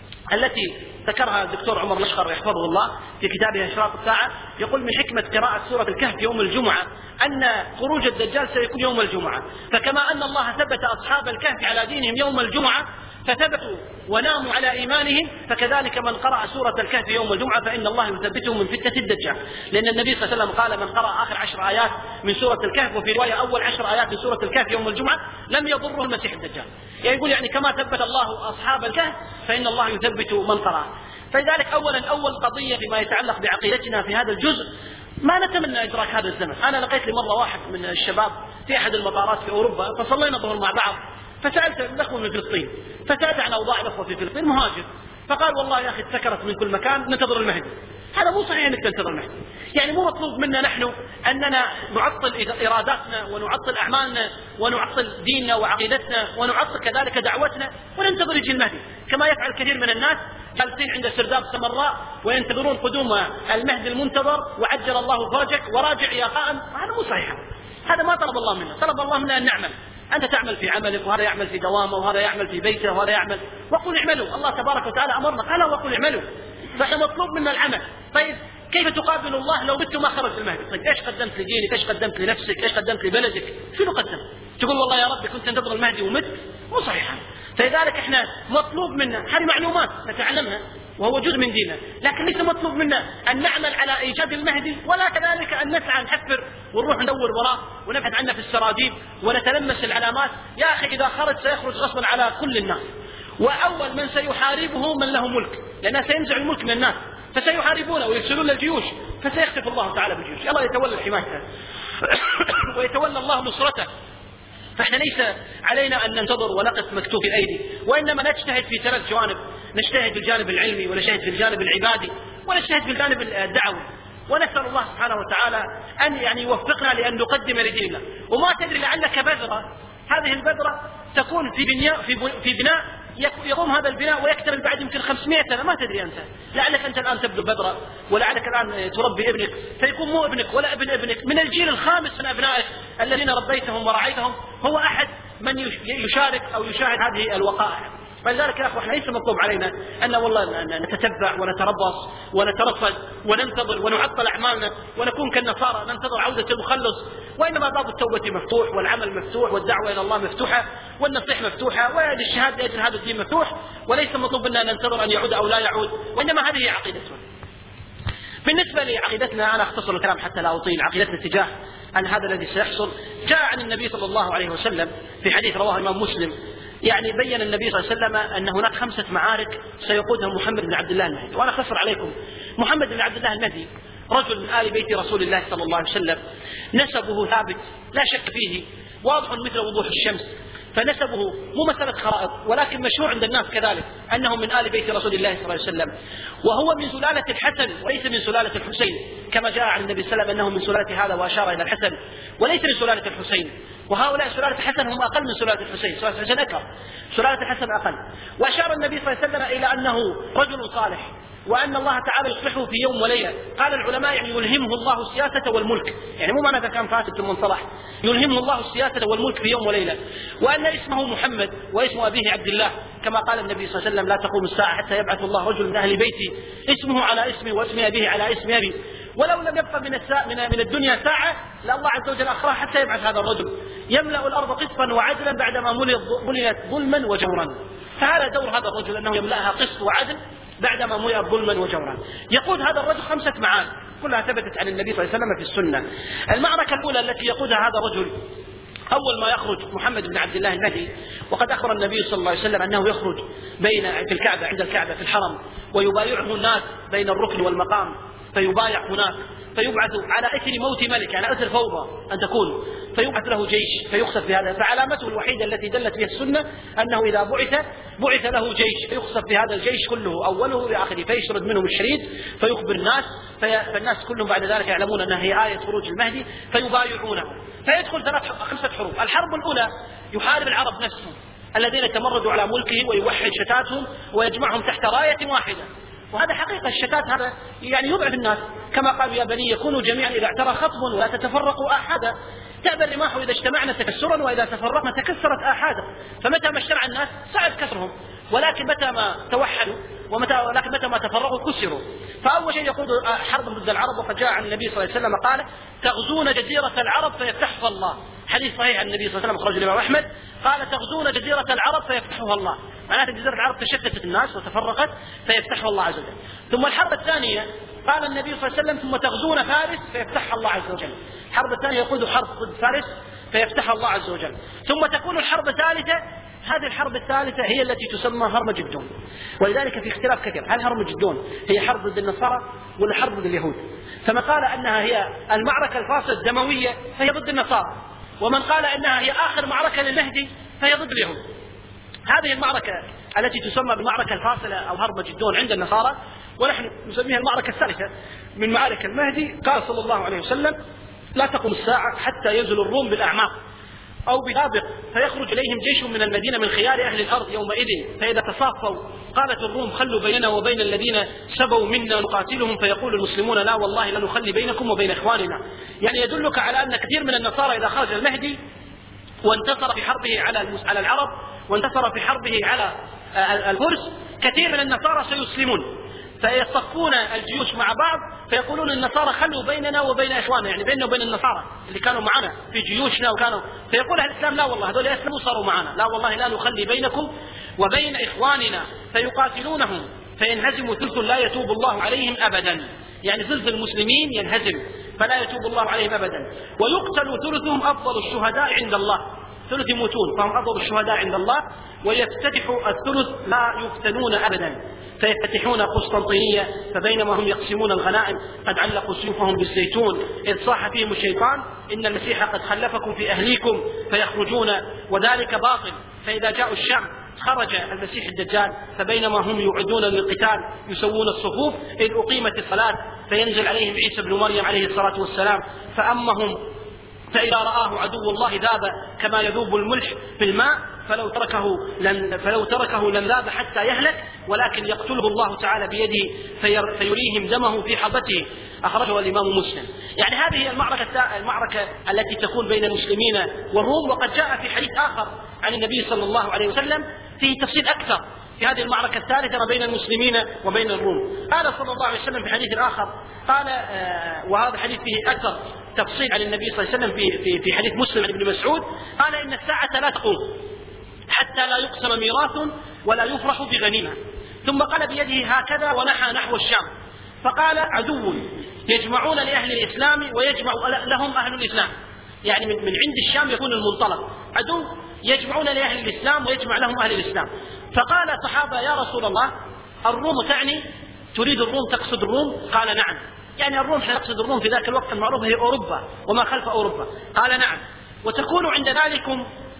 التي ذكرها الدكتور عمر مشخر يحفظه الله في كتابه أشراط الساعة، يقول من حكمة قراءة سورة الكهف يوم الجمعة أن خروج الدجال سيكون يوم الجمعة، فكما أن الله ثبت أصحاب الكهف على دينهم يوم الجمعة فثبتوا وناموا على إيمانهم، فكذلك من قرأ سورة الكهف يوم الجمعة فإن الله يثبته من فتنة الدجال، لأن النبي صلى الله عليه وسلم قال من قرأ آخر عشر آيات من سورة الكهف، وفي رواية أول عشر آيات من سورة الكهف يوم الجمعة لم يضره المسيح الدجال. يعني يقول يعني كما ثبت الله أصحاب الكهف فإن الله يثبت من قرأ. فلذلك أولا أول قضية فيما يتعلق بعقيدتنا في هذا الجزء، ما نتمنى إدراك هذا الزمن. أنا لقيت لي مرة واحد من الشباب في أحد المطارات في أوروبا، فصلينا الظهر مع بعض، فسألت الأخوة من فلسطين، فسألت عن أوضاع الأخوة في فلسطين مهاجر، فقال والله يا أخي اتسكرت من كل مكان ننتظر المهدي. هذا مو صحيح أنك تنتظر المهدي، يعني مو مطلوب منا نحن أننا نعطل إراداتنا ونعطل أعمالنا ونعطل ديننا وعقيدتنا ونعطل كذلك دعوتنا وننتظر يجي المهدي، كما يفعل كثير من الناس جالسين عند سرداب سمراء وينتظرون قدوم المهدي المنتظر وعجل الله فرجك وراجع يا قائم. هذا مو صحيح، هذا ما طلب الله منا. طلب الله منا أن نعمل، أنت تعمل في عملك وهذا يعمل في دوامه وهذا يعمل في بيته وهذا يعمل، وقل اعملوا. الله تبارك وتعالى أمرنا قال وقل اعملوا، فإحنا مطلوب منا العمل. طيب كيف تقابل الله لو مت ما خرج المهدي؟ طيب ايش قدمت لدينك؟ ايش قدمت لنفسك؟ ايش قدمت لبلدك؟ شنو قدمت؟ تقول والله يا ربي كنت انتظر المهدي ومت؟ مو صحيح. فلذلك احنا مطلوب منا هذه معلومات نتعلمها وهو جزء من ديننا، لكن ليس مطلوب منا أن نعمل على إيجاد المهدي، ولا كذلك أن نسعى نحفر ونروح ندور وراه ونبحث عنه في السراديب ونتلمس العلامات. يا أخي إذا خرج سيخرج غصبا على كل الناس، وأول من سيحاربه من له ملك، لأنه سينزع الملك من الناس فسيحاربونه ويرسلون الجيوش، فسيختف الله تعالى بالجيوش، الله يتولى حمايته ويتولى الله نصرته. فإحنا ليس علينا أن ننتظر ونقف مكتوف الأيدي، وإنما نجتهد في ثلاث جوانب، نجتهد في الجانب العلمي ونجتهد في الجانب العبادي ونجتهد في الجانب الدعوي، ونسأل الله سبحانه وتعالى أن يعني يوفقنا لأن نقدم لدين الله. وما تدري لعلك بذرة، هذه البذرة تكون في بناء في في بناء يقوم هذا البناء ويكتمل بعد يمكن خمسمائة سنة، ما تدري أنت، لعلك أنت الآن تبذر بذرة ولعلك الآن تربي ابنك فيكون مو ابنك ولا ابن ابنك، من الجيل الخامس من أبنائك الذين ربيتهم ورعيتهم هو أحد من يشارك أو يشاهد هذه الوقائع. فلذلك يا أخوة ليس مطلوب علينا أن والله نتتبع ونتربص ونترصد وننتظر ونعطل أعمالنا ونكون كالنصارى ننتظر عودة المخلص، وإنما باب التوبة مفتوح والعمل مفتوح والدعوة إلى الله مفتوحة والنصيحة مفتوحة والشهادة لأجل هذا الدين مفتوح، وليس مطلوب منا أن ننتظر أن يعود أو لا يعود، وإنما هذه عقيدتنا. بالنسبة لعقيدتنا أنا أختصر الكلام حتى لا أطيل. عقيدتنا تجاه أن هذا الذي سيحصل جاء عن النبي صلى الله عليه وسلم في حديث رواه الإمام مسلم، يعني بين النبي صلى الله عليه وسلم أن هناك خمسة معارك سيقودها محمد بن عبد الله المهدي. وأنا أختصر عليكم. محمد بن عبد الله المهدي رجل من آل بيت رسول الله صلى الله عليه وسلم، نسبه ثابت لا شك فيه، واضح مثل وضوح الشمس، فنسبه مو مسألة خرائط، ولكن مشهور عند الناس كذلك أنه من آل بيت رسول الله صلى الله عليه وسلم، وهو من سلالة الحسن وليس من سلالة الحسين، كما جاء عن النبي صلى الله عليه وسلم أنه من سلالة هذا وأشار إلى الحسن وليس من سلالة الحسين. وهؤلاء سلالة الحسن هم أقل من سلالة الحسين، سلالة الحسين أكثر، سلالة الحسن أقل. وأشار النبي صلى الله عليه وسلم إلى أنه رجل صالح، وأن الله تعالى يصلحه في يوم وليلة. قال العلماء يعني يلهمه الله السياسة والملك، يعني مو معنى إذا كان فاسد ثم انصلح، يلهمه الله السياسة والملك في يوم وليلة. وأن اسمه محمد واسم أبيه عبد الله، كما قال النبي صلى الله عليه وسلم لا تقوم الساعة حتى يبعث الله رجل من أهل بيتي اسمه على اسمي واسم أبيه على اسم أبي، ولو لم يبقى من الساعة من من الدنيا ساعة لله عز وجل أخرى حتى يبعث هذا الرجل يملأ الأرض قسطا وعدلا بعدما ملئت ظلما وجورا. فهذا دور هذا الرجل أنه يملأها قسط وعدل بعدما ملئت ظلما وجورا. يقود هذا الرجل خمسة معارك كلها ثبتت عن النبي صلى الله عليه وسلم في السنة. المعركة الأولى التي يقودها هذا الرجل أول ما يخرج محمد بن عبد الله المهدي، وقد أخبر النبي صلى الله عليه وسلم أنه يخرج بين في الكعبة عند الكعبة في الحرم ويبايعه الناس بين الركن والمقام، فيبايع هناك فيبعث على إثر موت ملك، على إثر فوضى أن تكون، فيبعث له جيش فيخسف بهذا. فعلامته الوحيدة التي دلت بها السنة أنه إذا بعث بعث له جيش فيخسف بهذا الجيش كله أوله لآخره، فيشرد منهم الشريد فيخبر الناس، فالناس كلهم بعد ذلك يعلمون أنها هي آية خروج المهدي فيبايعونه. فيدخل ثلاث خمسة حروب. الحرب الأولى يحارب العرب نفسهم الذين تمردوا على ملكه ويوحد شتاتهم ويجمعهم تحت راية واحدة. وهذا حقيقة الشتات هذا يعني يضعف الناس، كما قالوا يا بني يكونوا جميعا إذا اعترى خطب ولا تتفرقوا أحدا، تأبى الرماح إذا اجتمعنا تكسرا وإذا تفرقنا تكسرت آحادا. فمتى ما اجتمع الناس صعب كسرهم، ولكن متى ما توحدوا ومتى ولكن متى ما تفرقوا كسروا. فأول شيء يقود حرب ضد العرب، وقد جاء عن النبي صلى الله عليه وسلم قال تغزون جزيرة العرب فيفتحها الله، حديث صحيح عن النبي صلى الله عليه وسلم أخرجه الإمام أحمد، قال تغزون جزيرة العرب فيفتحها الله، معناته جزيرة العرب تشتتت الناس وتفرقت فيفتحها الله عز وجل. ثم الحرب الثانية قال النبي صلى الله عليه وسلم ثم تغزون فارس فيفتحها الله عز وجل. الحرب الثانية يقود حرب ضد فارس فيفتحها الله عز وجل. ثم تكون الحرب الثالثة، هذه الحرب الثالثة هي التي تسمى هرمجدون، ولذلك في اختلاف كثير، هل هرمجدون هي حرب ضد النصارى ولا حرب ضد اليهود؟ فمن قال أنها هي المعركة الفاصلة الدموية فهي ضد النصارى، ومن قال أنها هي آخر معركة للمهدي فهي ضد اليهود. هذه المعركة التي تسمى بالمعركة الفاصلة أو هرمجدون عند النصارى، ونحن نسميها المعركة الثالثة من معارك المهدي. قال صلى الله عليه وسلم لا تقوم الساعة حتى ينزل الروم بالأعماق أو بسابق فيخرج إليهم جيش من المدينة من خيار أهل الأرض يومئذ، فإذا تصافوا قالت الروم خلوا بيننا وبين الذين سبوا منا نقاتلهم، فيقول المسلمون لا والله لا نخلي بينكم وبين إخواننا. يعني يدلك على أن كثير من النصارى إذا خرج المهدي وانتصر في حربه على على العرب وانتصر في حربه على الفرس، كثير من النصارى سيسلمون فيصفون الجيوش مع بعض فيقولون النصارى خلوا بيننا وبين إخواننا، يعني بيننا وبين النصارى اللي كانوا معنا في جيوشنا وكانوا، فيقول أهل الإسلام لا والله هذول أسلموا صاروا معنا، لا والله لا نخلي بينكم وبين إخواننا، فيقاتلونهم فينهزموا ثلث لا يتوب الله عليهم أبدا، يعني ثلث المسلمين ينهزم فلا يتوب الله عليهم أبدا، ويقتل ثلثهم أفضل الشهداء عند الله، ثلث يموتون فهم أفضل الشهداء عند الله، ويفتتح الثلث لا يفتنون أبدا، فيفتحون قسطنطينية فبينما هم يقسمون الغنائم قد علقوا سيوفهم بالزيتون إذ صاح فيهم الشيطان إن المسيح قد خلفكم في أهليكم فيخرجون وذلك باطل، فإذا جاءوا الشام خرج المسيح الدجال فبينما هم يعدون للقتال يسوون الصفوف إذ أقيمت الصلاة فينزل عليهم عيسى بن مريم عليه الصلاة والسلام فأمهم فإذا رآه عدو الله ذاب كما يذوب الملح في الماء فلو تركه لن فلو تركه لن ذاب حتى يهلك ولكن يقتله الله تعالى بيده في فيريهم دمه في حظته، أخرجه الإمام مسلم. يعني هذه هي المعركة المعركة التي تكون بين المسلمين والروم، وقد جاء في حديث آخر عن النبي صلى الله عليه وسلم فيه تفصيل أكثر في هذه المعركة الثالثة ما بين المسلمين وبين الروم. قال صلى الله عليه وسلم في حديث آخر قال آه وهذا حديث فيه أكثر تفصيل عن النبي صلى الله عليه وسلم في في في حديث مسلم عن ابن مسعود قال إن الساعة لا تقوم حتى لا يقسم ميراث ولا يفرح بغنيمة، ثم قال بيده هكذا ونحى نحو الشام فقال عدو يجمعون لأهل الإسلام ويجمع لهم أهل الإسلام، يعني من عند الشام يكون المنطلق، عدو يجمعون لأهل الإسلام ويجمع لهم أهل الإسلام. فقال الصحابة يا رسول الله الروم تعني تريد الروم تقصد الروم؟ قال نعم، يعني الروم تقصد الروم في ذاك الوقت المعروف هي أوروبا وما خلف أوروبا، قال نعم، وتكون عند ذلكم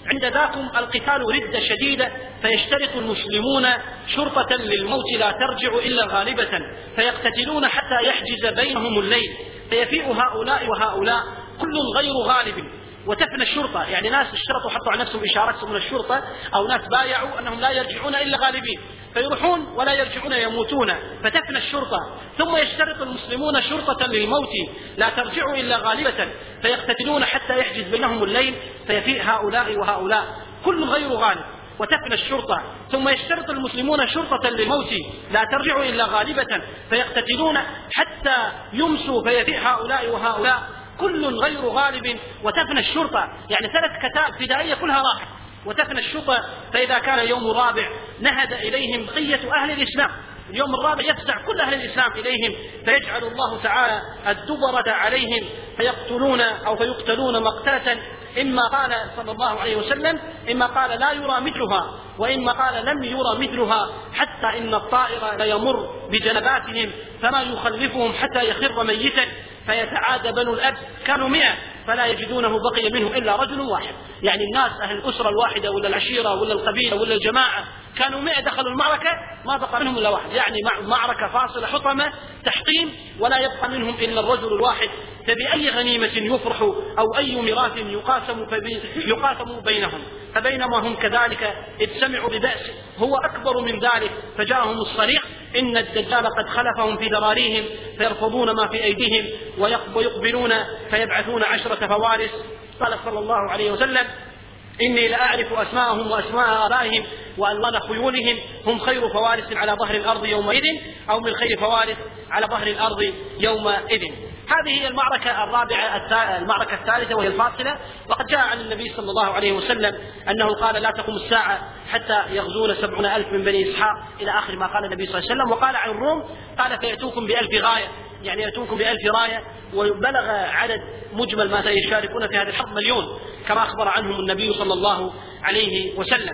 عند ذاكم القتال ردة شديدة، فيشترط المسلمون شرطة للموت لا ترجع إلا غالبة، فيقتتلون حتى يحجز بينهم الليل، فيفيء هؤلاء وهؤلاء كل غير غالب، وتفنى الشرطة. يعني ناس اشترطوا حطوا على نفسهم إشارات من الشرطة، أو ناس بايعوا أنهم لا يرجعون إلا غالبين، فيروحون ولا يرجعون يموتون، فتفنى الشرطة. ثم يشترط المسلمون شرطة للموت لا ترجع إلا غالبة، فيقتتلون حتى يحجز بينهم الليل، فيفيء هؤلاء وهؤلاء كل غير غالب، وتفنى الشرطة. ثم يشترط المسلمون شرطة للموت لا ترجع إلا غالبة، فيقتتلون حتى يمسوا، فيفيء هؤلاء وهؤلاء كل غير غالب، وتفنى الشرطة. يعني ثلاث كتاب فدائية كلها راحت، وتفنى الشرطة. فإذا كان اليوم الرابع نهد إليهم بقية أهل الإسلام، اليوم الرابع يفزع كل أهل الإسلام إليهم، فيجعل الله تعالى الدبرة عليهم، فيقتلون أو فيقتلون مقتلة، إما قال صلى الله عليه وسلم إما قال لا يرى مثلها، وإما قال لم يرى مثلها، حتى إن الطائر ليمر بجنباتهم فما يخلفهم حتى يخر ميتا، فيتعادى بنو الأب، كانوا مئة فلا يجدونه بقي منهم إلا رجل واحد. يعني الناس أهل الأسرة الواحدة ولا العشيرة ولا القبيلة ولا الجماعة كانوا مئة دخلوا المعركة ما بقى منهم إلا واحد، يعني معركة فاصلة حطمة تحطيم، ولا يبقى منهم إلا الرجل الواحد. فبأي غنيمة يفرح أو أي ميراث يقاسم يقاسم بينهم. فبينما هم كذلك إذ سمعوا ببأس هو أكبر من ذلك فجاءهم الصريخ إن الدجال قد خلفهم في ذراريهم، فيرفضون ما في أيديهم ويقبلون فيبعثون عشرة فوارس. قال صلى الله عليه وسلم إني لأعرف أسماءهم وأسماء آبائهم وألوان خيولهم، هم خير فوارس على ظهر الأرض يومئذ، أو من خير فوارس على ظهر الأرض يومئذ. هذه هي المعركة الرابعة، المعركة الثالثة، وهي الفاصلة. وقد جاء عن النبي صلى الله عليه وسلم أنه قال لا تقوم الساعة حتى يغزون سبعون ألف من بني إسحاق، إلى آخر ما قال النبي صلى الله عليه وسلم. وقال عن الروم قال فيأتوكم بألف غاية، يعني يأتوكم بألف راية، وبلغ عدد مجمل ما سيشاركون في هذه الحرب مليون، كما أخبر عنهم النبي صلى الله عليه وسلم.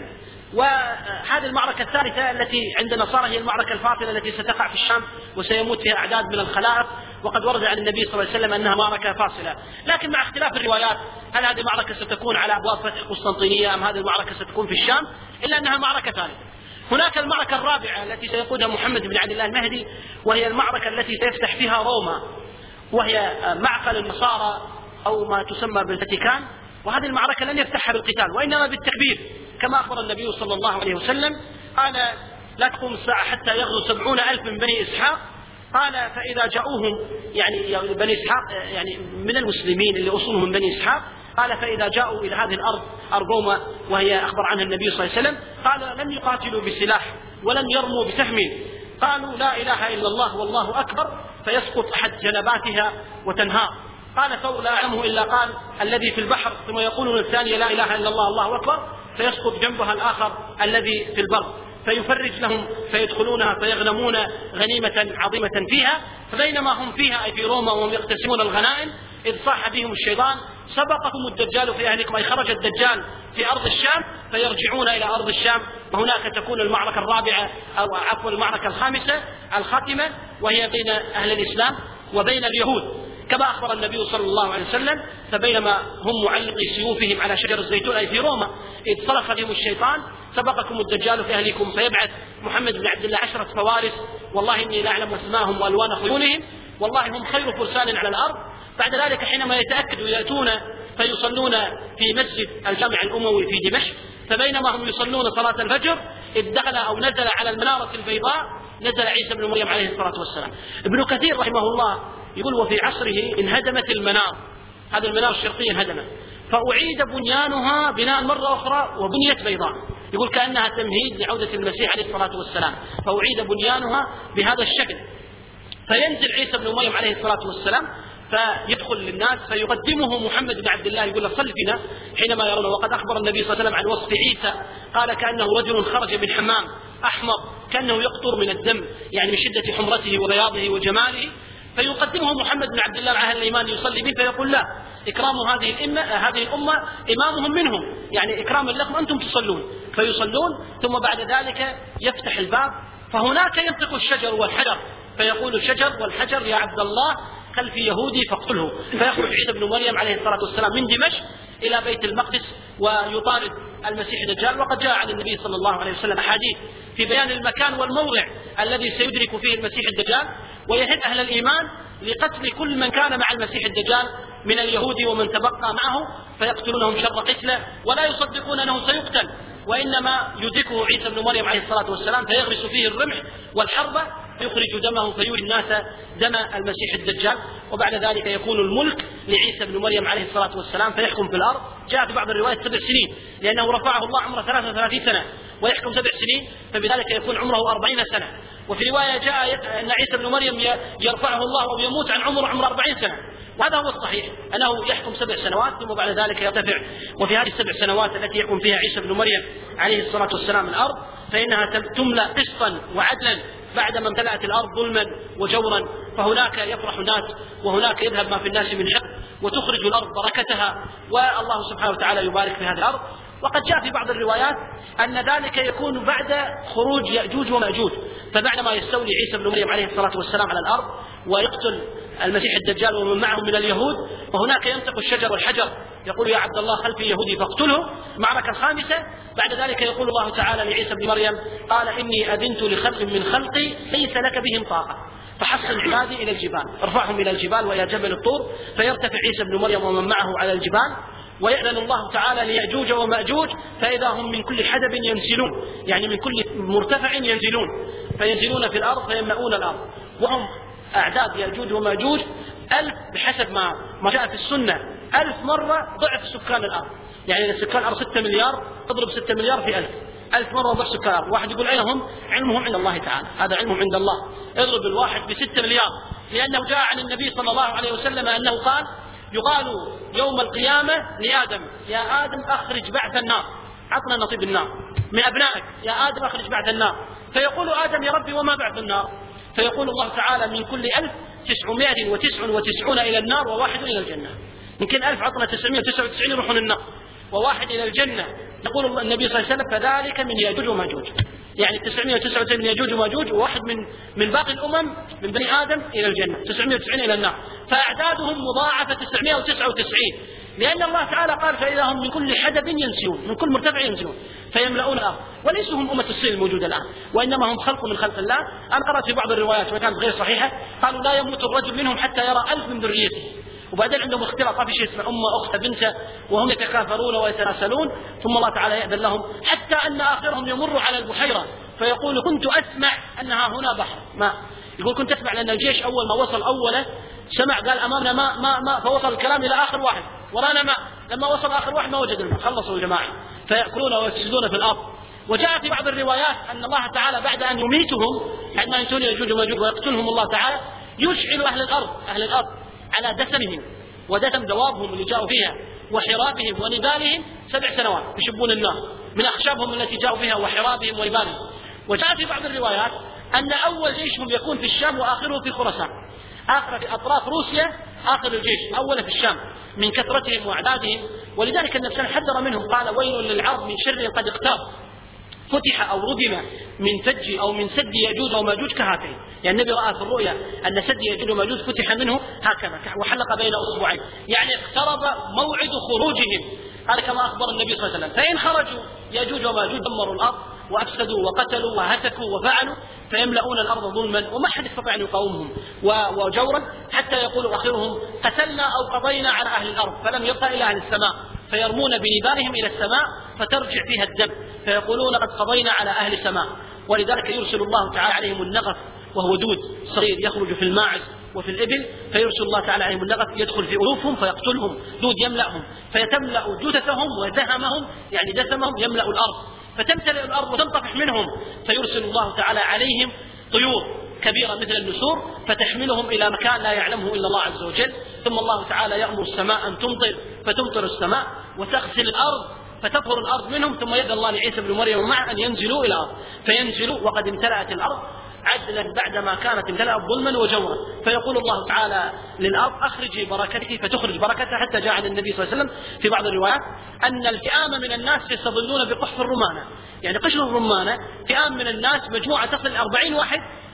وهذه المعركة الثالثة التي عند النصارى هي المعركة الفاصلة التي ستقع في الشام وسيموت فيها أعداد من الخلائق، وقد ورد عن النبي صلى الله عليه وسلم أنها معركة فاصلة. لكن مع اختلاف الروايات هل هذه المعركة ستكون على أبواب فتح قسطنطينية أم هذه المعركة ستكون في الشام، إلا أنها معركة ثالثة. هناك المعركة الرابعة التي سيقودها محمد بن عبد الله المهدي، وهي المعركة التي سيفتح فيها روما، وهي معقل النصارى أو ما تسمى بالفاتيكان. وهذه المعركة لن يفتحها بالقتال وإنما بالتكبير، كما أخبر النبي صلى الله عليه وسلم قال لا تقوم الساعة حتى يغزو سبعون ألف من بني إسحاق. قال فإذا جاءوهم، يعني بني إسحاق يعني من المسلمين اللي أصولهم من بني إسحاق، قال فإذا جاءوا إلى هذه الأرض أرضوما، وهي أخبر عنها النبي صلى الله عليه وسلم، قال لم يقاتلوا بسلاح ولم يرموا بسهم، قالوا لا إله إلا الله والله أكبر، فيسقط أحد جنباتها وتنهار. قال فلا أعلمه إلا قال الذي في البحر، ثم يقولون الثانية لا إله إلا الله الله أكبر، فيسقط جنبها الآخر الذي في البر، فيفرج لهم فيدخلونها فيغنمون غنيمة عظيمة فيها. فبينما هم فيها أي في روما وهم يقتسمون الغنائم إذ صاح بهم الشيطان سبقكم الدجال في أهلكم، أي خرج الدجال في أرض الشام، فيرجعون إلى أرض الشام. وهناك تكون المعركة الرابعة أو عفوا المعركة الخامسة الخاتمة، وهي بين أهل الإسلام وبين اليهود، كما أخبر النبي صلى الله عليه وسلم. فبينما هم معلقي سيوفهم على شجر الزيتون أي في روما إذ صرخ بهم الشيطان سبقكم الدجال في أهلكم، فيبعث محمد بن عبد الله عشرة فوارس، والله إني لا أعلم أسماءهم وألوان خيولهم، والله هم خير فرسان على الأرض. بعد ذلك حينما يتأكدوا يأتون فيصلون في مسجد الجامع الأموي في دمشق. فبينما هم يصلون صلاة الفجر إذ دخل أو نزل على المنارة البيضاء نزل عيسى بن مريم عليه الصلاة والسلام. ابن كثير رحمه الله يقول وفي عصره انهدمت المنار، هذا المنار الشرقي انهدمت، فأعيد بنيانها بناء مرة أخرى وبنيت بيضاء، يقول كأنها تمهيد لعودة المسيح عليه الصلاة والسلام، فأعيد بنيانها بهذا الشكل. فينزل عيسى بن مريم عليه الصلاة والسلام فيدخل للناس فيقدمه محمد بن عبد الله يقول له صل بنا حينما يرونه. وقد أخبر النبي صلى الله عليه وسلم عن وصف عيسى قال كأنه رجل خرج من حمام أحمر كأنه يقطر من الدم، يعني من شدة حمرته وبياضه وجماله. فيقدمه محمد بن عبد الله على أهل الإيمان يصلي به، فيقول لا إكرام هذه الأمة هذه الأمة إمامهم منهم، يعني إكراما لكم أنتم تصلون. فيصلون ثم بعد ذلك يفتح الباب، فهناك ينطق الشجر والحجر، فيقول الشجر والحجر يا عبد الله خلفي يهودي فاقتله. فيخرج عيسى بن مريم عليه الصلاة والسلام من دمشق إلى بيت المقدس ويطارد المسيح الدجال. وقد جاء عن النبي صلى الله عليه وسلم أحاديث في بيان المكان والموضع الذي سيدرك فيه المسيح الدجال، ويهد أهل الإيمان لقتل كل من كان مع المسيح الدجال من اليهود ومن تبقى معه، فيقتلونهم شر قتله ولا يصدقون أنه سيقتل، وإنما يدركه عيسى بن مريم عليه الصلاة والسلام فيغرس فيه الرمح والحربة فيخرج دمه فيوري الناس دم المسيح الدجال. وبعد ذلك يكون الملك لعيسى بن مريم عليه الصلاة والسلام فيحكم في الأرض. جاء في بعض الروايات سبع سنين لأنه رفعه الله عمره ثلاثة وثلاثين سنة ويحكم سبع سنين، فبذلك يكون عمره أربعين سنة. وفي رواية جاء أن عيسى بن مريم يرفعه الله ويموت عن عمره عمر أربعين سنة، وهذا هو الصحيح أنه يحكم سبع سنوات ثم بعد ذلك يرتفع. وفي هذه السبع سنوات التي يحكم فيها عيسى بن مريم عليه الصلاة والسلام الأرض فإنها تملأ قسطا وعدلا بعدما امتلأت الأرض ظلما وجورا، فهناك يفرح الناس وهناك يذهب ما في الناس من حق، وتخرج الأرض بركتها والله سبحانه وتعالى يبارك في هذه الأرض. وقد جاء في بعض الروايات أن ذلك يكون بعد خروج يأجوج ومأجوج، فبعدما يستولي عيسى بن مريم عليه الصلاة والسلام على الأرض ويقتل المسيح الدجال ومن معه من اليهود، وهناك ينطق الشجر والحجر يقول يا عبد الله خلفي يهودي فاقتله. معركة خامسة بعد ذلك يقول الله تعالى لعيسى بن مريم قال إني أذنت لخلق من خلقي ليس لك بهم طاقة فحصن عبادي إلى الجبال، ارفعهم إلى الجبال وإلى جبل الطور، فيرتفع عيسى بن مريم ومن معه على الجبال، ويأذن الله تعالى ليأجوج ومأجوج فإذا هم من كل حدب ينزلون، يعني من كل مرتفع ينزلون، فينزلون في الأرض فيملؤون الأرض، وهم أعداد يأجوج ومأجوج ألف بحسب ما ما جاء في السنة، ألف مرة ضعف سكان الأرض. يعني سكان الأرض ستة مليار اضرب ستة مليار في ألف، ألف مرة ضعف سكان الأرض. واحد يقول أين هم؟ علمهم عند الله تعالى، هذا علمهم عند الله. اضرب الواحد بستة مليار، لأنه جاء عن النبي صلى الله عليه وسلم أنه قال يقال يوم القيامة لآدم يا آدم أخرج بعث النار، عطنا نصيب النار من أبنائك، يا آدم أخرج بعث النار، فيقول آدم يا ربي وما بعث النار؟ فيقول الله تعالى من كل ألف تسعمائة وتسعة وتسعون إلى النار وواحد إلى الجنة. يمكن ألف عطنا تسعمائة وتسعة وتسعين يروحون النار وواحد إلى الجنة. يقول النبي صلى الله عليه وسلم فذلك من يأجوج ومأجوج، يعني تسعمائة وتسعة وتسعين من يأجوج ومأجوج وواحد من من باقي الأمم من بني آدم إلى الجنة، تسعمائة وتسعين إلى النار، فأعدادهم مضاعفة تسعمائة وتسعة وتسعين، لأن الله تعالى قال فإذا هم من كل حدب ينزلون، من كل مرتفع ينزلون فيملؤون الأرض، وليسوا هم أمة الصين الموجودة الآن، وإنما هم خلق من خلق الله. أنا قرأت في بعض الروايات وكانت غير صحيحة قالوا لا يموت الرجل منهم حتى يرى ألف من ذريته، وبعدين عندهم اختلاط في شيء اسمه أمة أخت بنت وهم يتكافرون ويتناسلون، ثم الله تعالى يأذن لهم حتى أن آخرهم يمر على البحيرة فيقول كنت أسمع أنها هنا بحر ماء، يقول كنت أسمع لأن الجيش أول ما وصل أوله سمع قال أمامنا ماء ماء ماء، فوصل الكلام إلى آخر واحد ورانا ماء، لما وصل آخر واحد ما وجد الماء، خلصوا الجماعة فيأكلون ويفسدون في الأرض. وجاء في بعض الروايات أن الله تعالى بعد أن يميتهم بعد ما ينتهون يأجوج ومأجوج ويقتلهم الله تعالى يشعل أهل الأرض أهل الأرض على دسمهم ودسم دوابهم اللي جاءوا فيها وحرابهم ونبالهم سبع سنوات يشبون النار من أخشابهم التي جاءوا فيها وحرابهم ونبالهم. وجاء في بعض الروايات أن أول جيشهم يكون في الشام وآخره في خراسان، آخر في أطراف روسيا آخر الجيش، أوله في الشام من كثرتهم وأعدادهم. ولذلك النبي صلى الله عليه وسلم حذر منهم قال ويل للعرب من شر قد اقترب فتح أو ردم من فج أو من سد يأجوج وماجوج كهاتين، يعني النبي رأى في الرؤيا أن سد يأجوج وماجوج فتح منه هكذا وحلق بين أصبعين، يعني اقترب موعد خروجهم، هذا كما أخبر النبي صلى الله عليه وسلم. فإن خرجوا يأجوج وماجوج دمروا الأرض وأفسدوا وقتلوا وهتكوا وفعلوا فيملؤون الأرض ظلما وما حد يستطيع أن يقاومهم وجورا، حتى يقول آخرهم قتلنا أو قضينا على أهل الأرض فلم يبقى إلى أهل السماء، فيرمون بنبالهم إلى السماء فترجع فيها الدم فيقولون قد قضينا على أهل السماء. ولذلك يرسل الله تعالى عليهم النغف وهو دود صغير يخرج في الماعز وفي الإبل، فيرسل الله تعالى عليهم النغف يدخل في ألوفهم فيقتلهم، دود يملأهم فيتملأ جثثهم ودهمهم يعني دسمهم يملأ الأرض فتمتلئ الأرض وتنطفح منهم، فيرسل الله تعالى عليهم طيور كبيرة مثل النسور فتحملهم إلى مكان لا يعلمه إلا الله عز وجل، ثم الله تعالى يأمر السماء أن تمطر فتمطر السماء وتغسل الأرض فتطهر الأرض منهم، ثم يدعى الله لعيسى بن مريم معه أن ينزلوا إلى الأرض فينزلوا وقد امتلأت الأرض عدلا بعدما كانت امتلأت ظلما وجورا، فيقول الله تعالى للأرض أخرجي بركتك فتخرج بركتها، حتى جاء عن النبي صلى الله عليه وسلم في بعض الروايات أن الفئام من الناس يستظلون بقحف الرمانة، يعني قشر الرمانة فئام من الناس مجموعة تصل أربعين واحد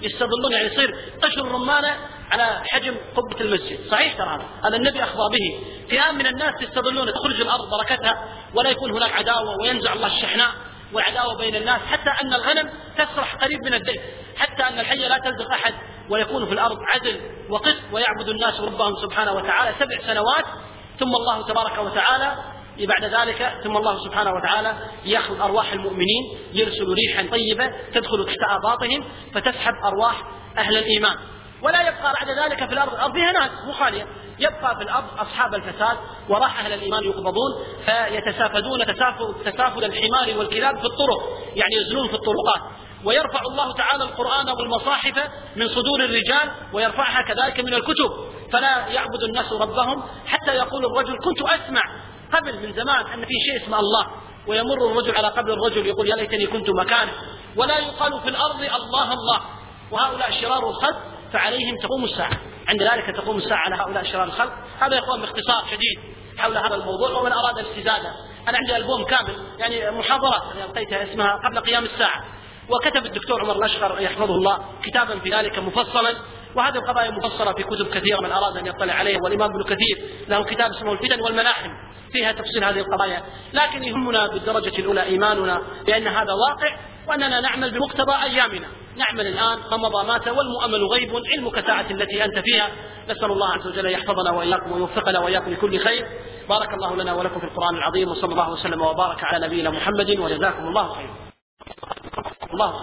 يستظلون، يعني يصير قشر الرمانة على حجم قبة المسجد. صحيح ترى هذا النبي أخبر به. فئام من الناس يستظلون، تخرج الأرض بركتها ولا يكون هناك عداوة وينزع الله الشحناء والعداوة بين الناس، حتى أن الغنم تسرح قريب من الديك، حتى أن الحية لا تلدغ أحد، ويكون في الأرض عدل وقسط، ويعبد الناس ربهم سبحانه وتعالى سبع سنوات. ثم الله تبارك وتعالى بعد ذلك ثم الله سبحانه وتعالى يأخذ أرواح المؤمنين، يرسل ريحا طيبة تدخل تحت آباطهم فتسحب أرواح أهل الإيمان، ولا يبقى بعد ذلك في الأرض، الأرض فيها ناس مو خالية، يبقى في الأرض أصحاب الفساد، وراح أهل الإيمان يقبضون فيتسافدون تسافد الحمار والكلاب في الطرق، يعني يزنون في الطرقات. ويرفع الله تعالى القرآن والمصاحف من صدور الرجال ويرفعها كذلك من الكتب، فلا يعبد الناس ربهم حتى يقول الرجل كنت أسمع قبل من زمان أن في شيء اسمه الله، ويمر الرجل على قبر الرجل يقول يا ليتني كنت مكانه. ولا يقال في الأرض الله الله، وهؤلاء شرار الخلق فعليهم تقوم الساعة، عند ذلك تقوم الساعة على هؤلاء شرار الخلق. هذا يقوم باختصار شديد حول هذا الموضوع، ومن أراد الاستزادة أنا عندي ألبوم كامل يعني محاضرات أنا ألقيتها اسمها قبل قيام الساعة، وكتب الدكتور عمر الأشقر يحفظه الله كتابا في ذلك مفصلا، وهذه القضايا مفصلة في كتب كثيرة من أراد أن يطلع عليها. والإمام ابن كثير له كتاب اسمه الفتن والملاحم فيها تفصيل هذه القضايا. لكن يهمنا بالدرجة الأولى إيماننا بأن هذا واقع، وأننا نعمل بمقتضى أيامنا، نعمل الآن فمضى مات والمؤمل غيب، علمك ساعة التي أنت فيها. نسأل الله عز وجل يحفظنا وإياكم ويوفقنا وإياكم لكل خير. بارك الله لنا ولكم في القرآن العظيم، وصلى الله وسلم وبارك على نبينا محمد، وجزاكم الله خيرا. الله